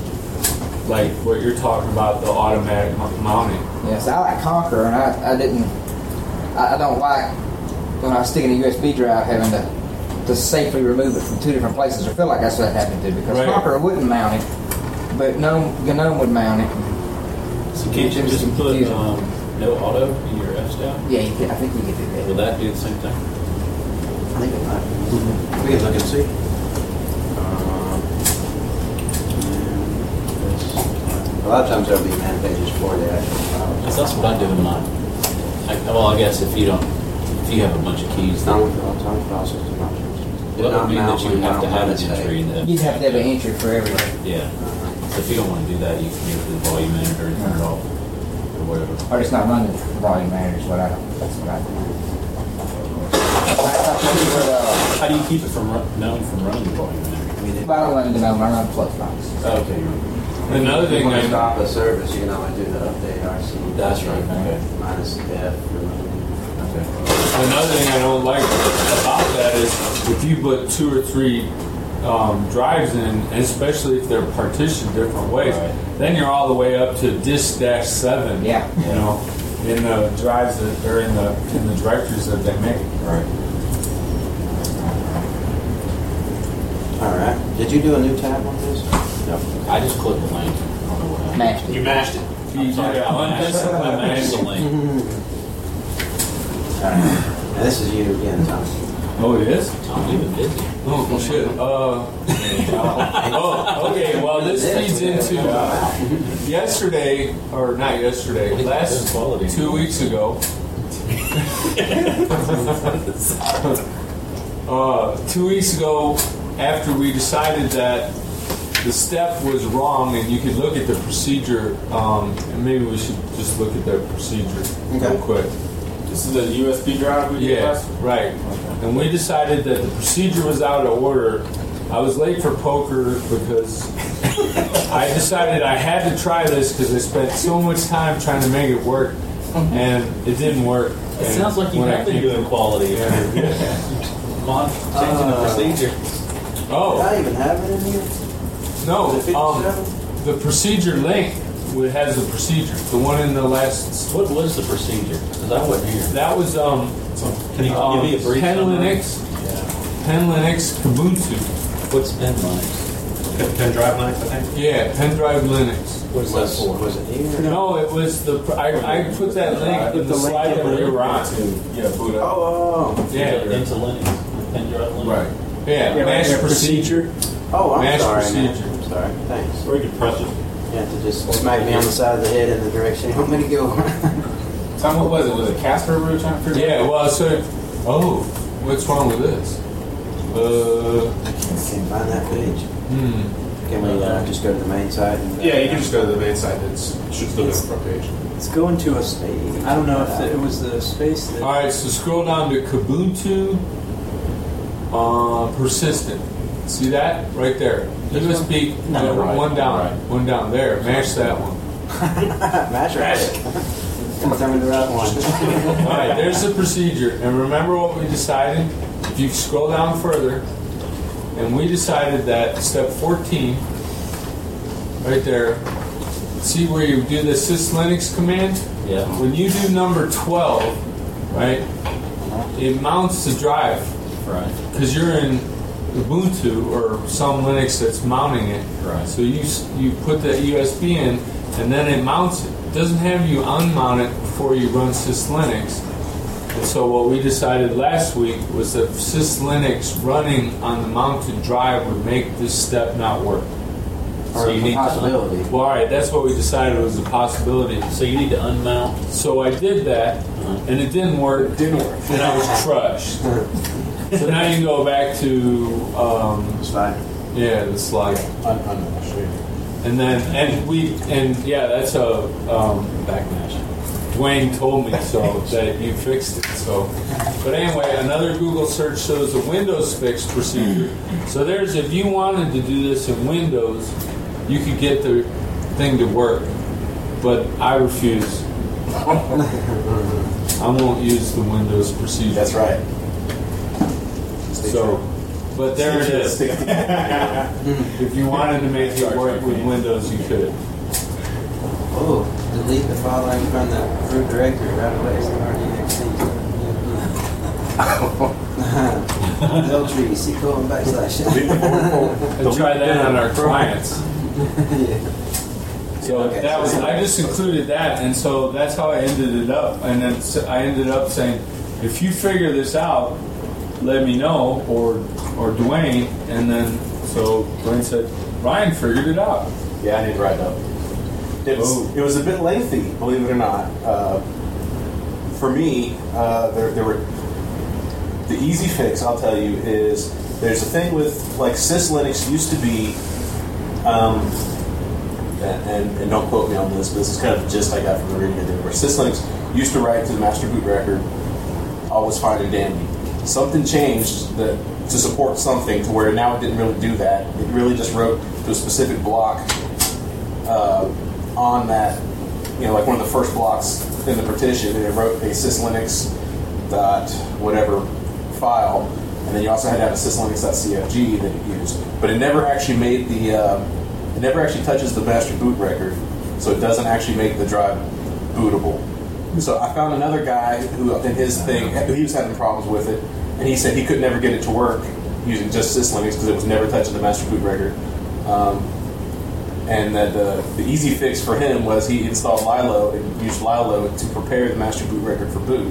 like what you're talking about, the automatic m- mounting. Yes, I like Conqueror, and I, I didn't, I, I don't like when I stick in a U S B drive having to, to safely remove it from two different places. I feel like that's what happened to because Right. Conqueror wouldn't mount it, but GNOME, GNOME would mount it. So can't you just put um, no auto in your F-stop? Yeah, you can, I think you can do Will that. that do the same thing? I think it might. We can look and see. Um, A lot of times there'll be man pages for the actual file. Because that's what I do in mine. I, well, I guess if you don't, if you have a bunch of keys, It's that not with the electronic file system options. Did would not mean mount that you when would have to mounted have on an the entry in tape. the. You'd have to have an entry for everything. Yeah. So if you don't want to do that, you can give it to the volume manager and turn it off or whatever. Or just not run the volume managers, what I don't, that's what I do. I thought you were, uh, How do you keep it from run, known from running the volume manager? I mean, if I don't run the number, I run plus box. Okay. Another you thing want to I stop a service, you can only do the update R C. That's right, okay. Minus F. Okay. Another thing I don't like about that is if you put two or three um, drives in, especially if they're partitioned different ways, Right. then you're all the way up to disk dash seven. Yeah. You know, in the drives that are in the in the directories that they make. Right. All right. Did you do a new tab on this? No. I just clicked the link. I don't know what happened. Mashed it. You mashed it. You Sorry, yeah, I mashed undis- I mashed the link. All right. And this is you again, Tom. Oh, it is. Tom, you've been busy. Oh, well, shit. Uh, oh, okay. Well, this feeds into uh, yesterday, or not yesterday, last Quality. two weeks ago. uh, two weeks ago, after we decided that the step was wrong, and you could look at the procedure, um, and maybe we should just look at the procedure Okay. real quick. This is the U S B drive we did Yeah, last? right. And we decided that the procedure was out of order. I was late for poker because I decided I had to try this because I spent so much time trying to make it work, and it didn't work. It And sounds like you when I have been came- doing quality. Yeah. Mon- changing the Uh, procedure. Did Oh I even have it in here? no! Was it Um, fifty-seven? the procedure link has the procedure. The one in the last. What was the procedure? Because I wasn't here. That was um. Can you um, give me a brief Penn summary? Linux. Yeah. Penn Linux Kubuntu. What's Penn Linux? Pen drive Linux, I think. Yeah, Penn Drive Linux. What is that Was, for? was it here? No, it was the. I, I put that link in the slide that we were on. Yeah, boot up. Oh, oh. Yeah, Into Linux. Penn drive Linux. right. Yeah, mash procedure. Oh, I'm Mash sorry, man. procedure. I'm sorry. Thanks. Or you could press it. You have to just smack me on the side of the head in the direction you want me to go. Tom, what was it? Was it Casper we were trying to figure Yeah, well, so. Oh, what's wrong with this? Uh, I can't find that page. hmm. Can we uh, just go to the main site? And, Yeah, you can just go to the main site. It should still be on the front page. It's going to a. I don't know if it was the space that. All right, so scroll down to Kubuntu uh, persistent. See that right there? U S B. No, uh, right, one down. right. One down there. Mash that one. Mash it. Tell me the right one. All right, there's the procedure. And remember what we decided? If you scroll down further, and we decided that step fourteen, right there, see where you do the syslinux command? Yeah. When you do number twelve, right, it mounts the drive Right. because you're in Ubuntu or some Linux that's mounting it. Right. So you s- you put the U S B in, and then it mounts it. It doesn't have you unmount it before you run syslinux. And so what we decided last week was that syslinux running on the mounted drive would make this step not work. Or you a need to- possibility. Well, all right, that's what we decided was a possibility. So you need to unmount. So I did that, and it didn't work. It didn't work, and I was crushed. So now you can go back to um, Slide. yeah the slide, I'm, I'm not sure. and then and we and yeah that's a um, Backmash. Dwayne told me so that you fixed it. So, but anyway, another Google search shows a Windows fix procedure. So there's if you wanted to do this in Windows, you could get the thing to work, but I refuse. I won't use the Windows procedure. That's right. So, but there it is. If you wanted to make it work with Windows, you could. Oh, delete the following from the root directory right away. So R D X L tree, C colon backslash. And try that on our clients. Yeah. So Okay. that was I just included that, and so that's how I ended it up. And then s- I ended up saying, if you figure this out, let me know, or or Dwayne. And then so Dwayne said, Ryan figured it out. Yeah, I need to write it up. It was, Oh. it was a bit lengthy, believe it or not. Uh, for me, uh, there, there were the easy fix. I'll tell you is there's a thing with like SysLinux used to be, um, and, and, and don't quote me on this, but this is kind of the gist I got from the reading I did. Where SysLinux used to write to the master boot record, all was fine and dandy. Something changed that to support something to where now it didn't really do that. It really just wrote to a specific block uh, on that, you know, like one of the first blocks in the partition, and it wrote a syslinux dot whatever file, and then you also had to have a syslinux.cfg that it used. But it never actually made the, uh, it never actually touches the master boot record, so it doesn't actually make the drive bootable. So I found another guy who, in his thing, he was having problems with it, and he said he could never get it to work using just syslinux because it was never touching the master boot record. Um, and that the, the easy fix for him was he installed Lilo and used Lilo to prepare the master boot record for boot.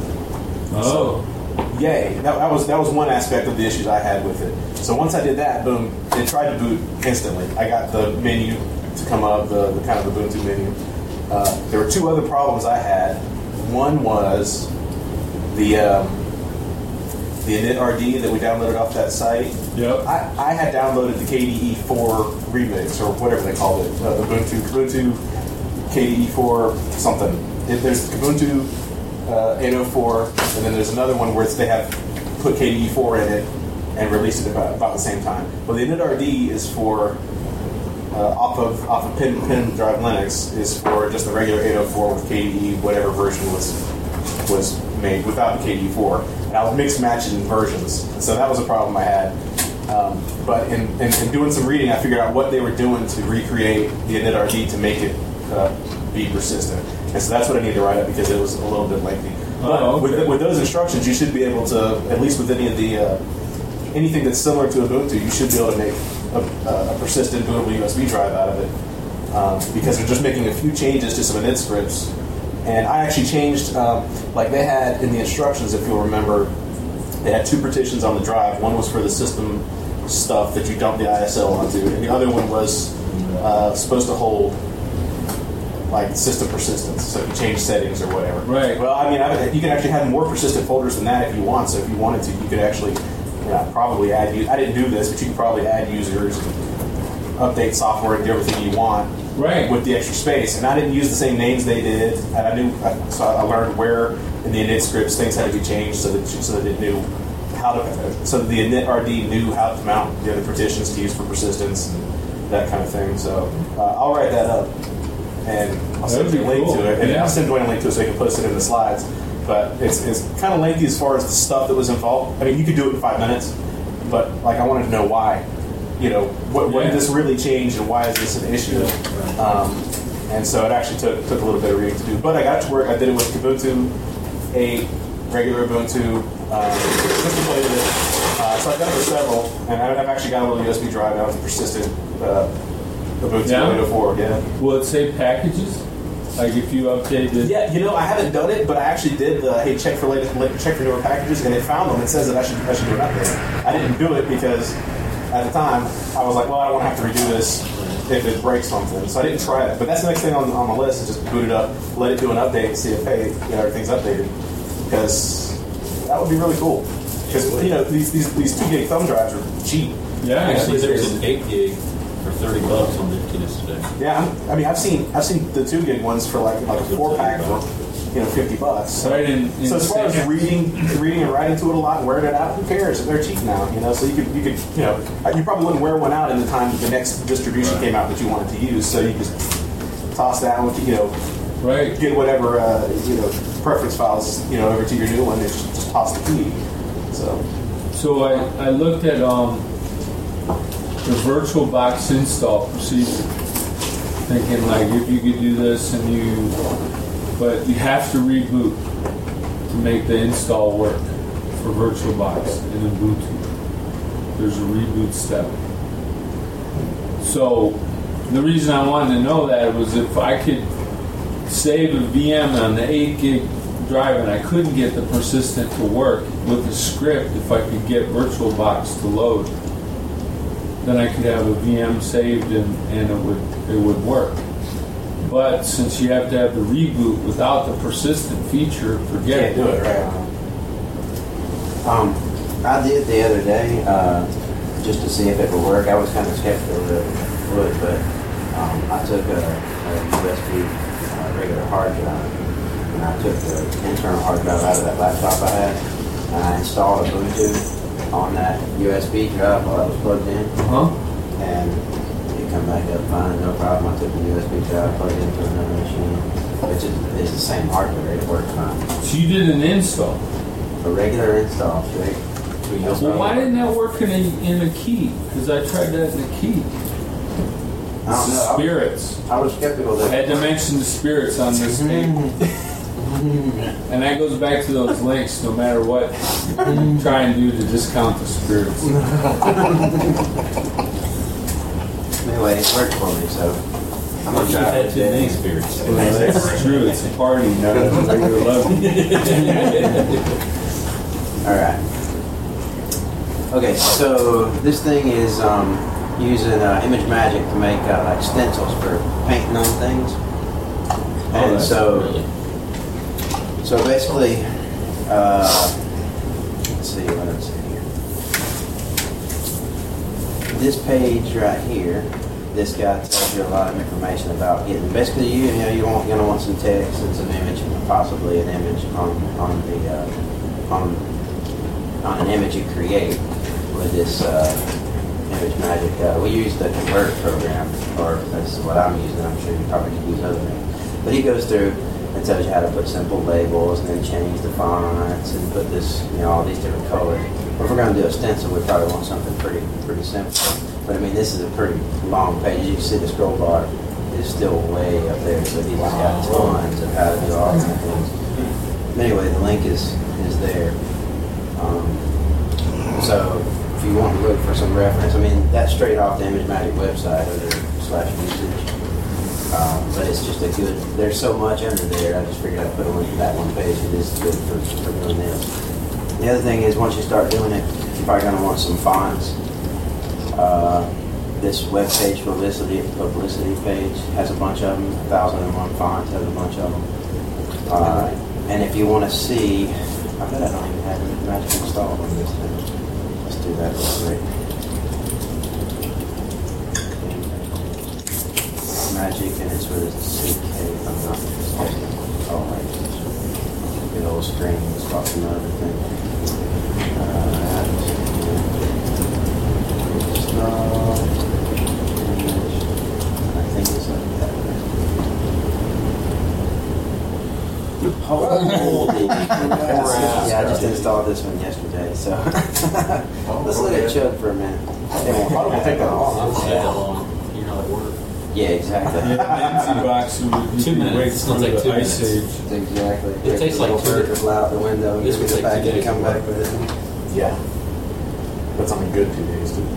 Oh. So, yay! That, that was that was one aspect of the issues I had with it. So once I did that, boom, it tried to boot instantly. I got the menu to come up, the, the kind of Ubuntu menu. Uh, there were two other problems I had. One was the um, the initRD that we downloaded off that site. Yep. I, I had downloaded the K D E four remix, or whatever they called it, uh, Ubuntu, Ubuntu K D E four something. It, there's Ubuntu uh, eight oh four, and then there's another one where it's, they have put K D E four in it and released it about, about the same time. Well, the initRD is for uh, off of off of Pin Pin Drive Linux is for just the regular eight oh four with K D E whatever version was was made without the K D E four. And I was mixed matching versions, and so that was a problem I had. Um, but in, in, in doing some reading, I figured out what they were doing to recreate the initRD to make it uh, be persistent. And so that's what I need to write up because it was a little bit lengthy. But Oh, okay. with, with those instructions, you should be able to, at least with any of the uh, anything that's similar to Ubuntu, you should be able to make a, a persistent bootable U S B drive out of it um, because they're just making a few changes to some init scripts. And I actually changed, um, like they had in the instructions, if you'll remember, they had two partitions on the drive. One was for the system stuff that you dump the I S L onto, and the other one was uh, supposed to hold like system persistence. So if you change settings or whatever. Right. Well, I mean, I, you can actually have more persistent folders than that if you want. So if you wanted to, you could actually, you know, probably add. I didn't do this, but you could probably add users, and update software, and do everything you want. Right. With the extra space, and I didn't use the same names they did, and I knew, so I learned where in the init scripts things had to be changed so that so that it knew how to, so that the initRD knew how to mount the other partitions to use for persistence and that kind of thing. So uh, I'll write that up, and I'll send That'd you a be link cool. to it, and Yeah. I'll send Dwayne a link to it so he can post it in the slides. But it's it's kind of lengthy as far as the stuff that was involved. I mean, you could do it in five minutes, but like I wanted to know why. You know, what, what Yeah. did this really change, and why is this an issue? Um, and so it actually took took a little bit of reading to do. But I got to work. I did it with Ubuntu eight, regular Ubuntu. Um, simulated it. Uh, so I've done it with several, and I- I've actually got a little U S B drive now with a persistent uh, Ubuntu Yeah? eight oh four. Yeah. Will it say packages? Like if you update it? Yeah, you know, I haven't done it, but I actually did the hey check for latest check for newer packages, and it found them. It says that I should I should do an update. I didn't do it because at the time I was like, well, I don't want to have to redo this if it breaks something, so I didn't try it. But that's the next thing on, on the list is just boot it up, let it do an update, and see if hey, you know, everything's updated, because that would be really cool. Because you know these, these these two gig thumb drives are cheap. Yeah. Actually, there's an eight gig for thirty bucks on Niftiness today. Yeah, I'm, I mean I've seen I've seen the two gig ones for like like a four pack for you know fifty bucks. So, Right in, in so as far as second- reading reading and writing to it a lot and wearing it out, who cares? They're cheap now, you know. So you could you could you know you probably wouldn't wear one out in the time the next distribution Right. came out that you wanted to use. So you just toss that one, you know, Right. get whatever uh, you know preference files you know over to your new one and just, just toss the key. So So I, I looked at um, the VirtualBox install procedure, thinking like if you could do this and you, but you have to reboot to make the install work for VirtualBox in Ubuntu. There's a reboot step. So the reason I wanted to know that was if I could save a V M on the eight gig drive and I couldn't get the persistent to work with the script, if I could get VirtualBox to load, then I could have a V M saved and, and it would it would work. But since you have to have the reboot without the persistent feature, forget Can't do it, right? Um, I did the other day uh, just to see if it would work. I was kind of skeptical that it would, but um, I took a, a U S B uh, regular hard drive, and I took the internal hard drive out of that laptop I had, and I installed a Bluetooth on that U S B drive while I was plugged in, huh? and it come back up fine, no problem. I took the U S B drive, plugged it into another machine, which is it's the same hardware. It works fine. So you did an install. A regular install, straight to U S B. Well, why didn't that work in a, in a key? Because I tried that in a key. I don't know. I was- Spirits. I was skeptical I that. had to mention the spirits on this thing. And that goes back to those links, no matter what you try and do to discount the spirits. Anyway, it worked for me, so I'm gonna You've try had it too many today. spirits. That's true, it's a party, not a regular level. All right. Okay, so this thing is um, using uh, ImageMagick to make uh, like stencils for painting on things, and that's so really- so basically, uh, let's see what I'm saying here. This page right here, this guy tells you a lot of information about getting. Basically, you, you know you want you're gonna want some text and some image, possibly an image on on the uh, on on an image you create with this uh, ImageMagick. Uh, we use the Convert program, or that's what I'm using. I'm sure you probably could use other things. But he goes through and tells you how to put simple labels and then change the fonts and put this, you know, all these different colors. But if we're going to do a stencil, we probably want something pretty pretty simple. But I mean, this is a pretty long page. As you can see, the scroll bar is still way up there, so he's got tons of how to do all kinds of things. Anyway, the link is is there. Um, so if you want to look for some reference, I mean, that's straight off the ImageMagick website or their slash usage. Um, but it's just a good, there's so much under there, I just figured I'd put a link to that one page. It is good for, for doing this. The other thing is, once you start doing it, you're probably going to want some fonts. Uh, this web page publicity publicity page has a bunch of them. one thousand one fonts has a bunch of them. Uh, and if you want to see, I bet I don't even have ImageMagick installed on this thing. Let's do that real quick. Magic, and it's with a C K, if I'm not mistaken. Oh, right. Good old screen, let's talk some other thing. Uh, I think it's like that. Holy yeah, I just installed this one yesterday, so let's look at Chug for a minute. It won't take that long. Not that long. You're not at work. Yeah, exactly. Yeah, empty box would be Two minutes. wait It's gonna through take the two ice minutes. age. Exactly. It takes like two to fly out the window. This This would get take back two and days come to back work. with it. Yeah. That's on a good two days, too.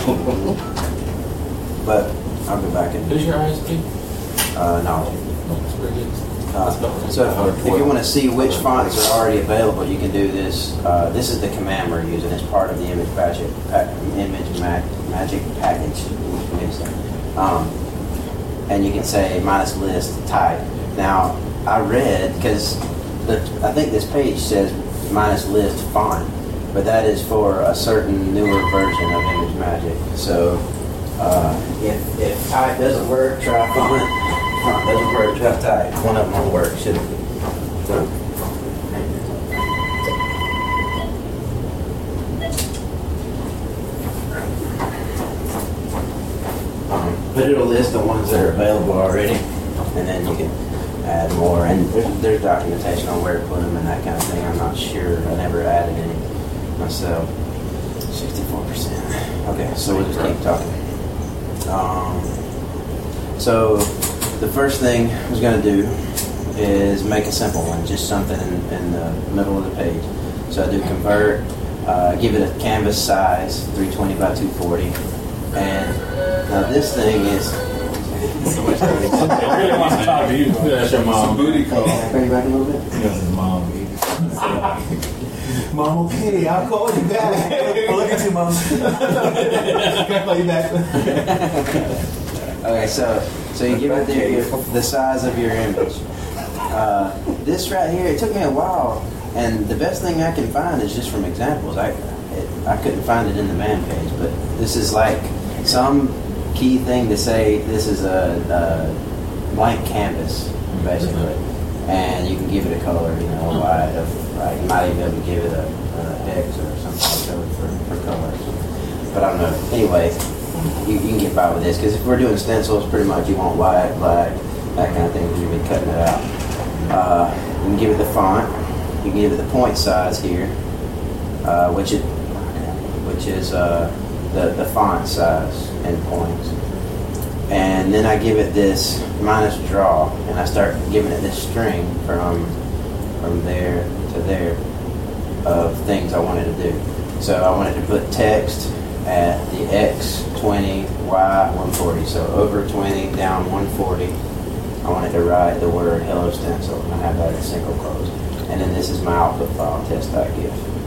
But I'll go back and Who's your I S P? uh, knowledge. That's very good. Uh, so if you want to see which fonts are already available, you can do this. Uh, this is the command we're using as part of the image magic, pa- image mag, magic package. Um, and you can say minus list type. Now I read because I think this page says minus list font, but that is for a certain newer version of ImageMagick. So uh, if if type doesn't work, try font. Font doesn't work, try type. One of them will work, shouldn't it? So. Um, but it'll list the ones that are available already, and then you can add more. And there's, there's documentation on where to put them and that kind of thing. I'm not sure. I never added any myself. sixty-four percent. Okay, so we'll just keep talking. Um, so the first thing I was going to do is make a simple one, just something in, in the middle of the page. So I do convert, uh, give it a canvas size, three twenty by two forty. And now this thing is So much coding. I really want to talk to you. That's your mom. Some booty call. Bring you back a little bit. Mom. Mom, okay, I'll call you back. I'll look at you, Mom. Can I call you back? Okay, so so you give it the, your, the size of your image. Uh, this right here, it took me a while, and the best thing I can find is just from examples. I it, I couldn't find it in the man page, but this is like some key thing to say. This is a, a blank canvas, basically, and you can give it a color, you know, white. Of, like you might even be able to give it a, a X or something like that for, for colors. But I don't know. Anyway, you, you can get by with this because if we're doing stencils, pretty much you want white, black, that kind of thing. Because you'll be cutting it out. Uh, you can give it the font. You can give it the point size here, uh, which is which is uh, the the font size and points. And then I give it this minus draw, and I start giving it this string from from there to there of things I wanted to do. So I wanted to put text at the X twenty, Y one forty. So over twenty, down one forty. I wanted to write the word hello stencil, and I have that in single quotes. And then this is my output file, test.gif.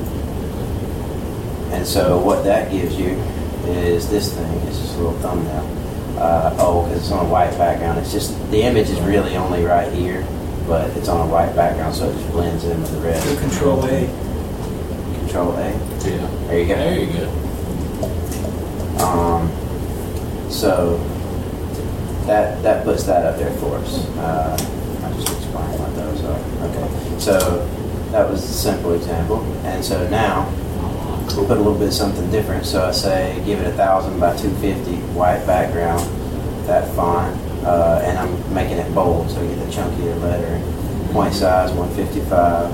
And so what that gives you is this thing. It's just a little thumbnail. Uh, oh, because it's on a white background. It's just, the image is really only right here, but it's on a white background, so it just blends in with the red. Do Control A. Control A. Yeah. There you go. There you go. Um, so that that puts that up there for us. Uh, I just explained what those are. Okay. So that was a simple example. And so now we'll put a little bit of something different. So I say give it a thousand by two fifty, white background, that font, uh, and I'm making it bold so you get the chunkier lettering. Point size one fifty-five.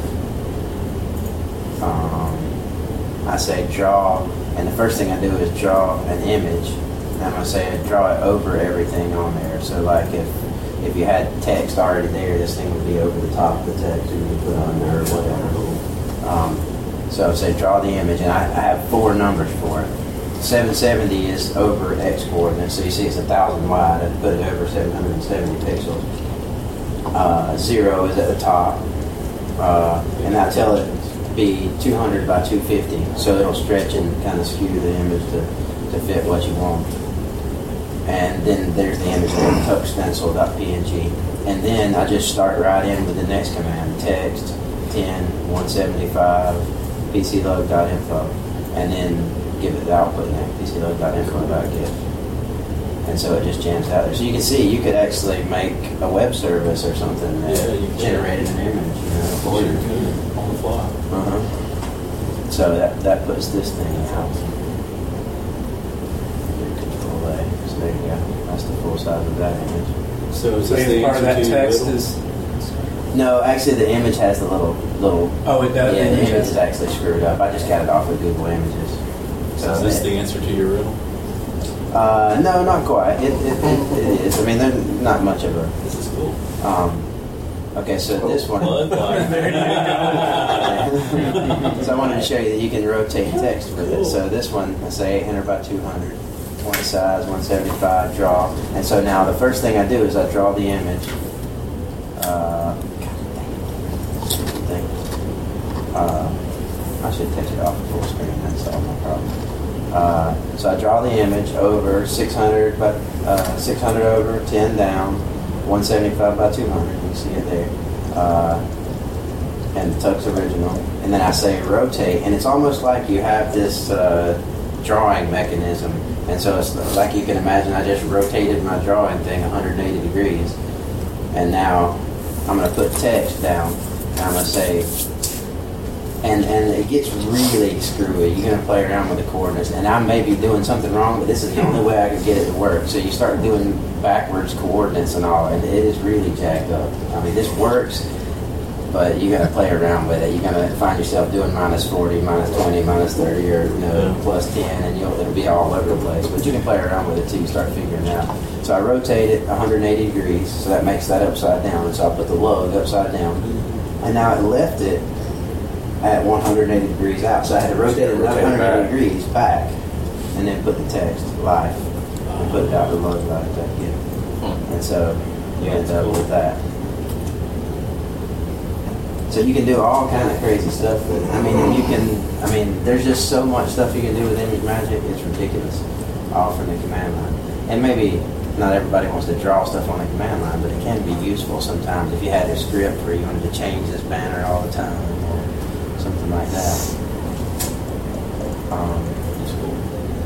Um, I say draw, and the first thing I do is draw an image. And I'm gonna say draw it over everything on there. So like if if you had text already there, this thing would be over the top of the text you could put on there or whatever. Um, So say draw the image, and I, I have four numbers for it. seven seventy is over X coordinates, so you see it's a thousand wide. I put it over seven hundred seventy pixels. Uh, zero is at the top, uh, and I tell it to be two hundred by two fifty, so it'll stretch and kind of skew the image to, to fit what you want. And then there's the image there, tuck stencil.png, and then I just start right in with the next command: text ten one seventy-five. pcload.info, and then give it the output name, pcload.info.gif. And so it just jams out there. So you can see, you could actually make a web service or something that Yeah, you could. generated an image, you know, for you. On the fly. Uh-huh. So that, that puts this thing out. Control A. So there you go. That's the full size of that image. So is So this the part of answer that to your text riddle? is. No, actually the image has the little, little, Oh, it does. yeah, the Image image has- is actually screwed up. I just got it off of Google Images. So is this it- the answer to your riddle? Uh, no, not quite. It, it, it, it is. I mean, there's not much of a. This is cool. Um, okay, so this one. Bloodline. So I wanted to show you that you can rotate text with it. So this one, I say eight hundred by two hundred, twenty size, one seventy-five, draw. And so now the first thing I do is I draw the image. Uh, thing. Uh, I should take it off the full screen. That's all my problem. Uh, so I draw the image over six hundred by uh, six hundred over, ten down, one seventy-five by two hundred. You can see it there. Uh, and the Tux original. And then I say rotate, and it's almost like you have this uh, drawing mechanism. And so it's like you can imagine I just rotated my drawing thing one hundred eighty degrees. And now I'm going to put text down. And I'm going to say, and, and it gets really screwy. You're going to play around with the coordinates. And I may be doing something wrong, but this is the only way I can get it to work. So you start doing backwards coordinates and all, and it is really jacked up. I mean, this works, but you got to play around with it. You're going to find yourself doing minus forty, minus twenty, minus thirty, or you know, plus ten, and you'll, it'll be all over the place. But you can play around with it till you start figuring it out. So I rotate it one hundred eighty degrees, so that makes that upside down. And so I put the lug upside down. And now I left it at one hundred eighty degrees out. So I had to rotate it another one hundred eighty degrees back, and then put the text life, and put it out the lug like that. Yeah. and so you Yeah, end that's up cool. with that. So you can do all kind of crazy stuff with it. I mean, you can. I mean, there's just so much stuff you can do with Image Magic. It's ridiculous, all from the command line. And maybe not everybody wants to draw stuff on the command line, but it can be useful sometimes if you had a script where you wanted to change this banner all the time or something like that. Um, That's cool.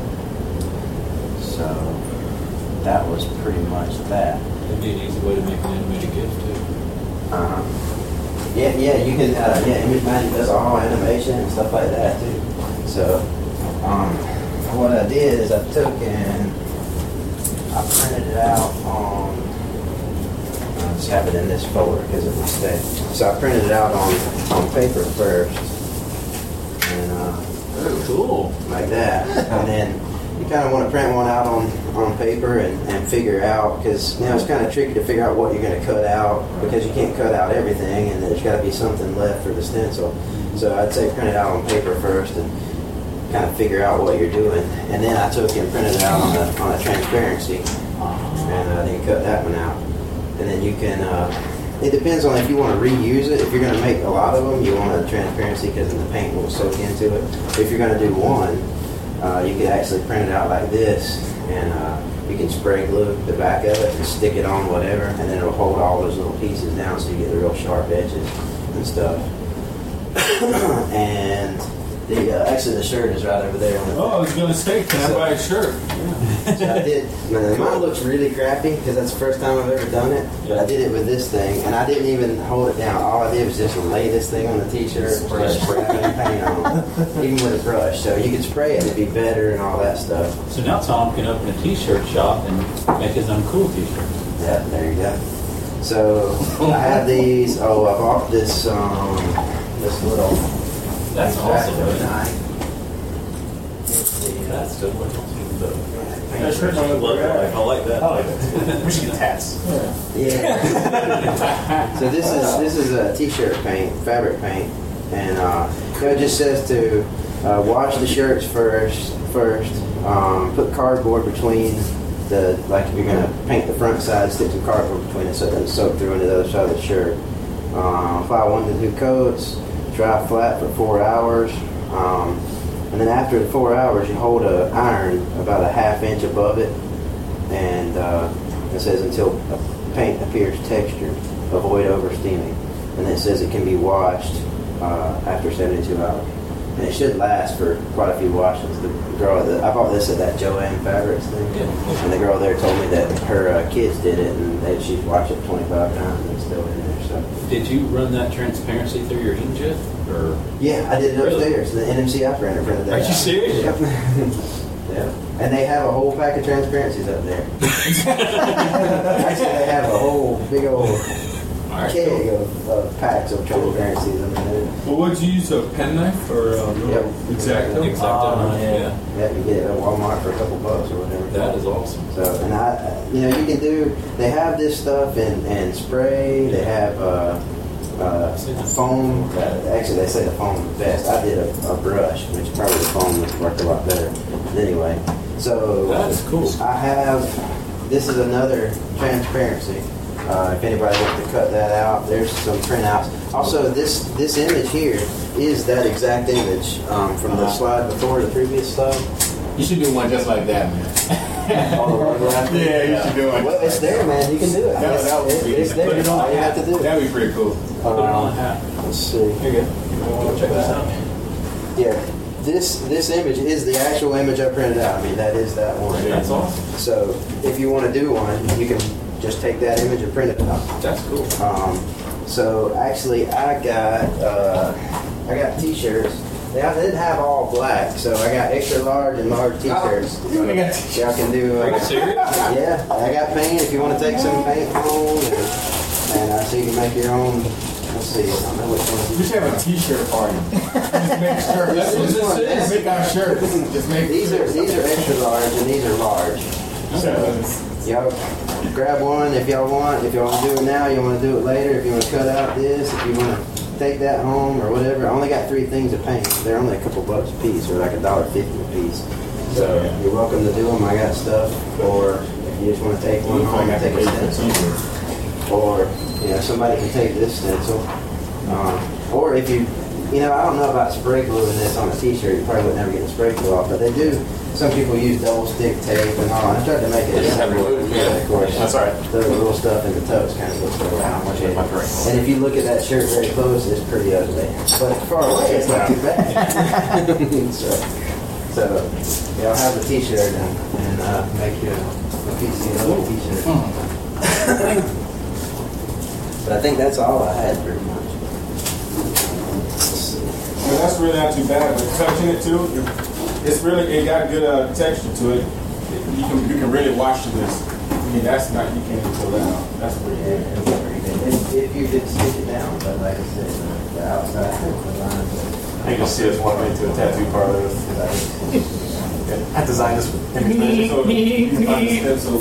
so that was pretty much that. It'd be an easy way to make an animated GIF too. Uh-huh. Yeah, yeah, you can, uh, yeah, Image Magic does all animation and stuff like that too. So, um, what I did is I took and I printed it out on, I just have it in this folder because it was stay. So I printed it out on, on paper first. And, uh, Oh, cool. like that. And then you kind of want to print one out on, on paper and, and figure out, because you know, it's kind of tricky to figure out what you're going to cut out because you can't cut out everything and there's got to be something left for the stencil. So I'd say print it out on paper first and kind of figure out what you're doing. And then I took and printed it out on a, on a transparency and uh, then cut that one out. And then you can, uh, it depends on if you want to reuse it. If you're going to make a lot of them, you want a transparency because then the paint will soak into it. If you're going to do one, uh, you could actually print it out like this, and uh, you can spray glue the back of it and stick it on whatever, and then it'll hold all those little pieces down so you get the real sharp edges and stuff. And the uh, actually the shirt is right over there. On the Oh, I was gonna say, can I buy a shirt? So I did. Man, mine looks really crappy because that's the first time I've ever done it. But I did it with this thing, and I didn't even hold it down. All I did was just lay this thing on the t-shirt, spray spray paint on, even with a brush. So you could spray it; it'd be better and all that stuff. So now Tom can open a t-shirt shop and make his own cool t-shirt. Yeah, there you go. So I have these. Oh, I bought this um, this little. That's awesome, Exactly. man. It's the, uh, That's good one. paint brush. I like that. I like that. We should get tats. Yeah. So this is this is a t-shirt paint, fabric paint, and uh, you know, it just says to uh, wash the shirts first. First, um, put cardboard between the, like if you're gonna paint the front side, stick some cardboard between it so it doesn't soak through into the other side of the shirt. Um, apply one to two coats, dry flat for four hours. Um, And then after the four hours, you hold a iron about a half inch above it, and uh, it says until paint appears textured, avoid over steaming. And then it says it can be washed uh, after seventy-two hours. And it should last for quite a few washes. The girl, the, I bought this at that Joanne Fabrics thing, Yeah. and the girl there told me that her uh, kids did it, and they, she's washed it twenty-five times and it's still in there. So. Did you run that transparency through your inkjet? Or Yeah, I did it Really? upstairs. The N M C I printer printed that. Are you out. serious? Yep. Yeah. And they have a whole pack of transparencies up there. Actually, they have a whole big old All right, keg cool. of, of packs of transparencies. I mean, Well, what'd you use, a penknife or a little Yep. X-Acto? Exacto. Oh, yeah. yeah. yeah, you get it at Walmart for a couple bucks or whatever. That is awesome. So, and I, you know, you can do. They have this stuff in, in spray. They have uh, uh, foam. Actually, they say the foam is best. I did a, a brush, which probably the foam would work a lot better. But anyway, so That's cool. I have. This is another transparency. Uh, if anybody wants to cut that out, there's some printouts. Also, this this image here is that exact image um, from the slide before, the previous slide. You should do one just like that, man. All the way around. Yeah, you should do one. Well, it's there, man. You can do it. That, It's, that would be, it's there. put it on All a you have hat. to do. That'd be pretty cool. Put it on a Um, hat. let's see. Here you go. Check this out. Yeah, this this image is the actual image I printed out. I mean, that is that one. That's awesome. So if you want to do one, you can just take that image and print it out. That's cool. Um, so actually, I got uh, I got T-shirts. They, they didn't have all black, so I got extra large and large T-shirts. Oh, you only got t-shirts. Y'all can do. Are Uh, you serious? yeah, I got paint. If you want to take some paint home, and, and uh, so you can make your own. Let's see. I don't know which one. We should have a t-shirt party. Just make shirts. This is Just one, man. make our shirts. Just make These are these are extra large and these are large. So y'all grab one if y'all want. If y'all want to do it now, you want to do it later. If you want to cut out this, if you want to take that home or whatever. I only got three things of paint. They're only a couple bucks a piece, or like a dollar fifty a piece. So you're welcome to do them. I got stuff. Or if You just want to take one home and take a stencil. Or, you know, somebody can take this stencil. Um, or if you, you know, I don't know about spray gluing this on a t-shirt. You probably would never get the spray glue off, but they do. Some people use double stick tape and all. I tried to make it. Just have it glued, yeah. Of course. That's right. The little stuff in the toes kind of looks around. And if you look at that shirt very close, it's pretty ugly. But far away, it's not too bad. so, so, yeah, I'll have the t-shirt and, and uh, make you a P C L t-shirt. But I think that's all I had pretty much. Well, that's really not too bad. But touching it too, it's really it got good uh, texture to it. You can you can really wash this. I mean, that's not you can't pull that out. That's pretty good. If, if you could stick it down, but like I said, the outside, the lines. You can see us walking into a tattoo parlor. I designed this image. So you can find the stencil.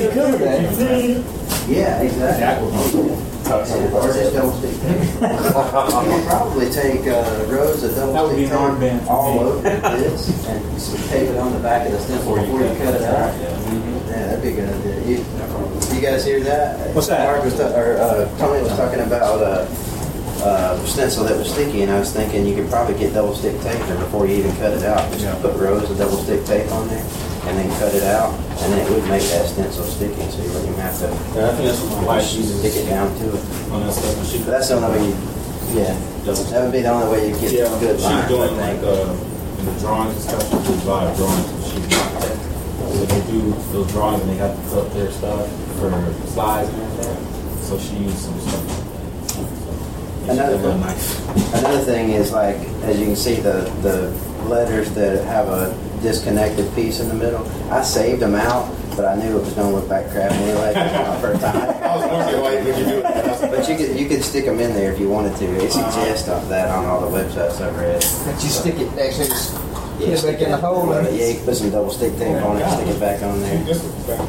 Yeah, exactly. That would be tough. Yeah, or just double stick tape. You'll probably take uh, rows of double That would be stick an armband tape for all me. over this and tape it on the back of the stencil before you cut it out. Yeah, that'd be a good idea. You, you guys hear that? What's that? Mark was ta- or uh, Tony was talking about uh, uh, stencil that was sticky, and I was thinking you could probably get double stick tape and before you even cut it out, just Yeah. put rows of double stick tape on there, and then cut it out, and then it would make that stencil sticky, so you wouldn't even have to Yeah, I think that's what my wife uses stick it down to it. on that stuff. And she But that's the only way you, yeah, that would be the only way you get Yeah, good she's lines, doing I like think. uh, in the drawings and stuff. She does live drawings, and she so they do those drawings, and they have to cut their stuff for slides and everything. So she used some stuff. Like that. So, yeah, she Another did real thing- nice. Another thing is like, as you can see, the, the letters that have a disconnected piece in the middle, I saved them out, but I knew it was going to look like crap anyway. My first time. I was wondering why would you do it? But you could you could stick them in there if you wanted to. It suggests that on all the websites I've read. But you stick it actually just put it stick back in the hole. Yeah, And you can put some double stick tape on it, stick it back on there. This is back.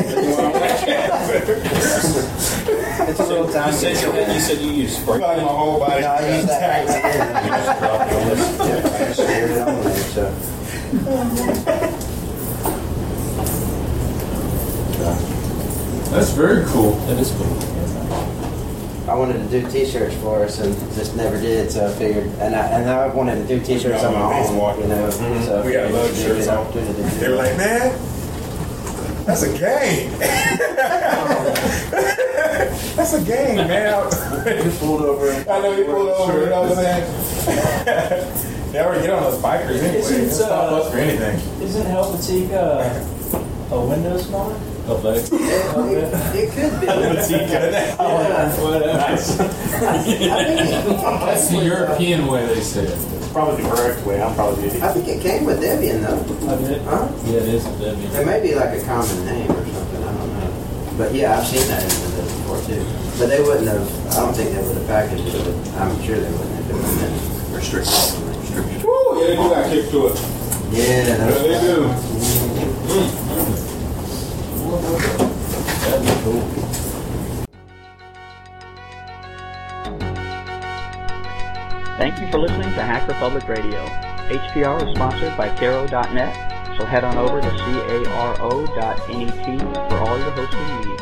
It's a little time. You said you, you said you use spray. Like my whole No, body. I use that right there. You just drop it on this. Yeah, I just smeared it on there. So. That's very cool. That is cool. I wanted to do T-shirts for us and just never did, so I figured, and I and I wanted to do T-shirts on my own, you know. Mhm. So I We got figured load it'd be a shirts good on. opportunity to do They were that. like, man, that's a game. That's a game, man. You pulled over. I know you pulled over, you know what I'm saying? They already get on those bikers anyway. Isn't, It's not uh, us for anything. Isn't Helvetica uh, a Windows mod? Okay. It, it, it could be. Nice. That's the European way they say it. Probably the correct way. I'm probably the I idiot. think it came with Debian though. I did. Huh? Yeah, it is. That'd be- It may be like a common name or something. I don't know. But yeah, I've seen that in Windows before too. But they wouldn't have. I don't think they would have packaged it. But I'm sure they wouldn't have been restricted. Restricted. Woo, yeah, they do got kick to it. Yeah, Yeah, that's they do. That'd be cool. Thank you for listening to Hacker Public Radio. H P R is sponsored by Caro dot net, so head on over to caro dot net for all your hosting needs.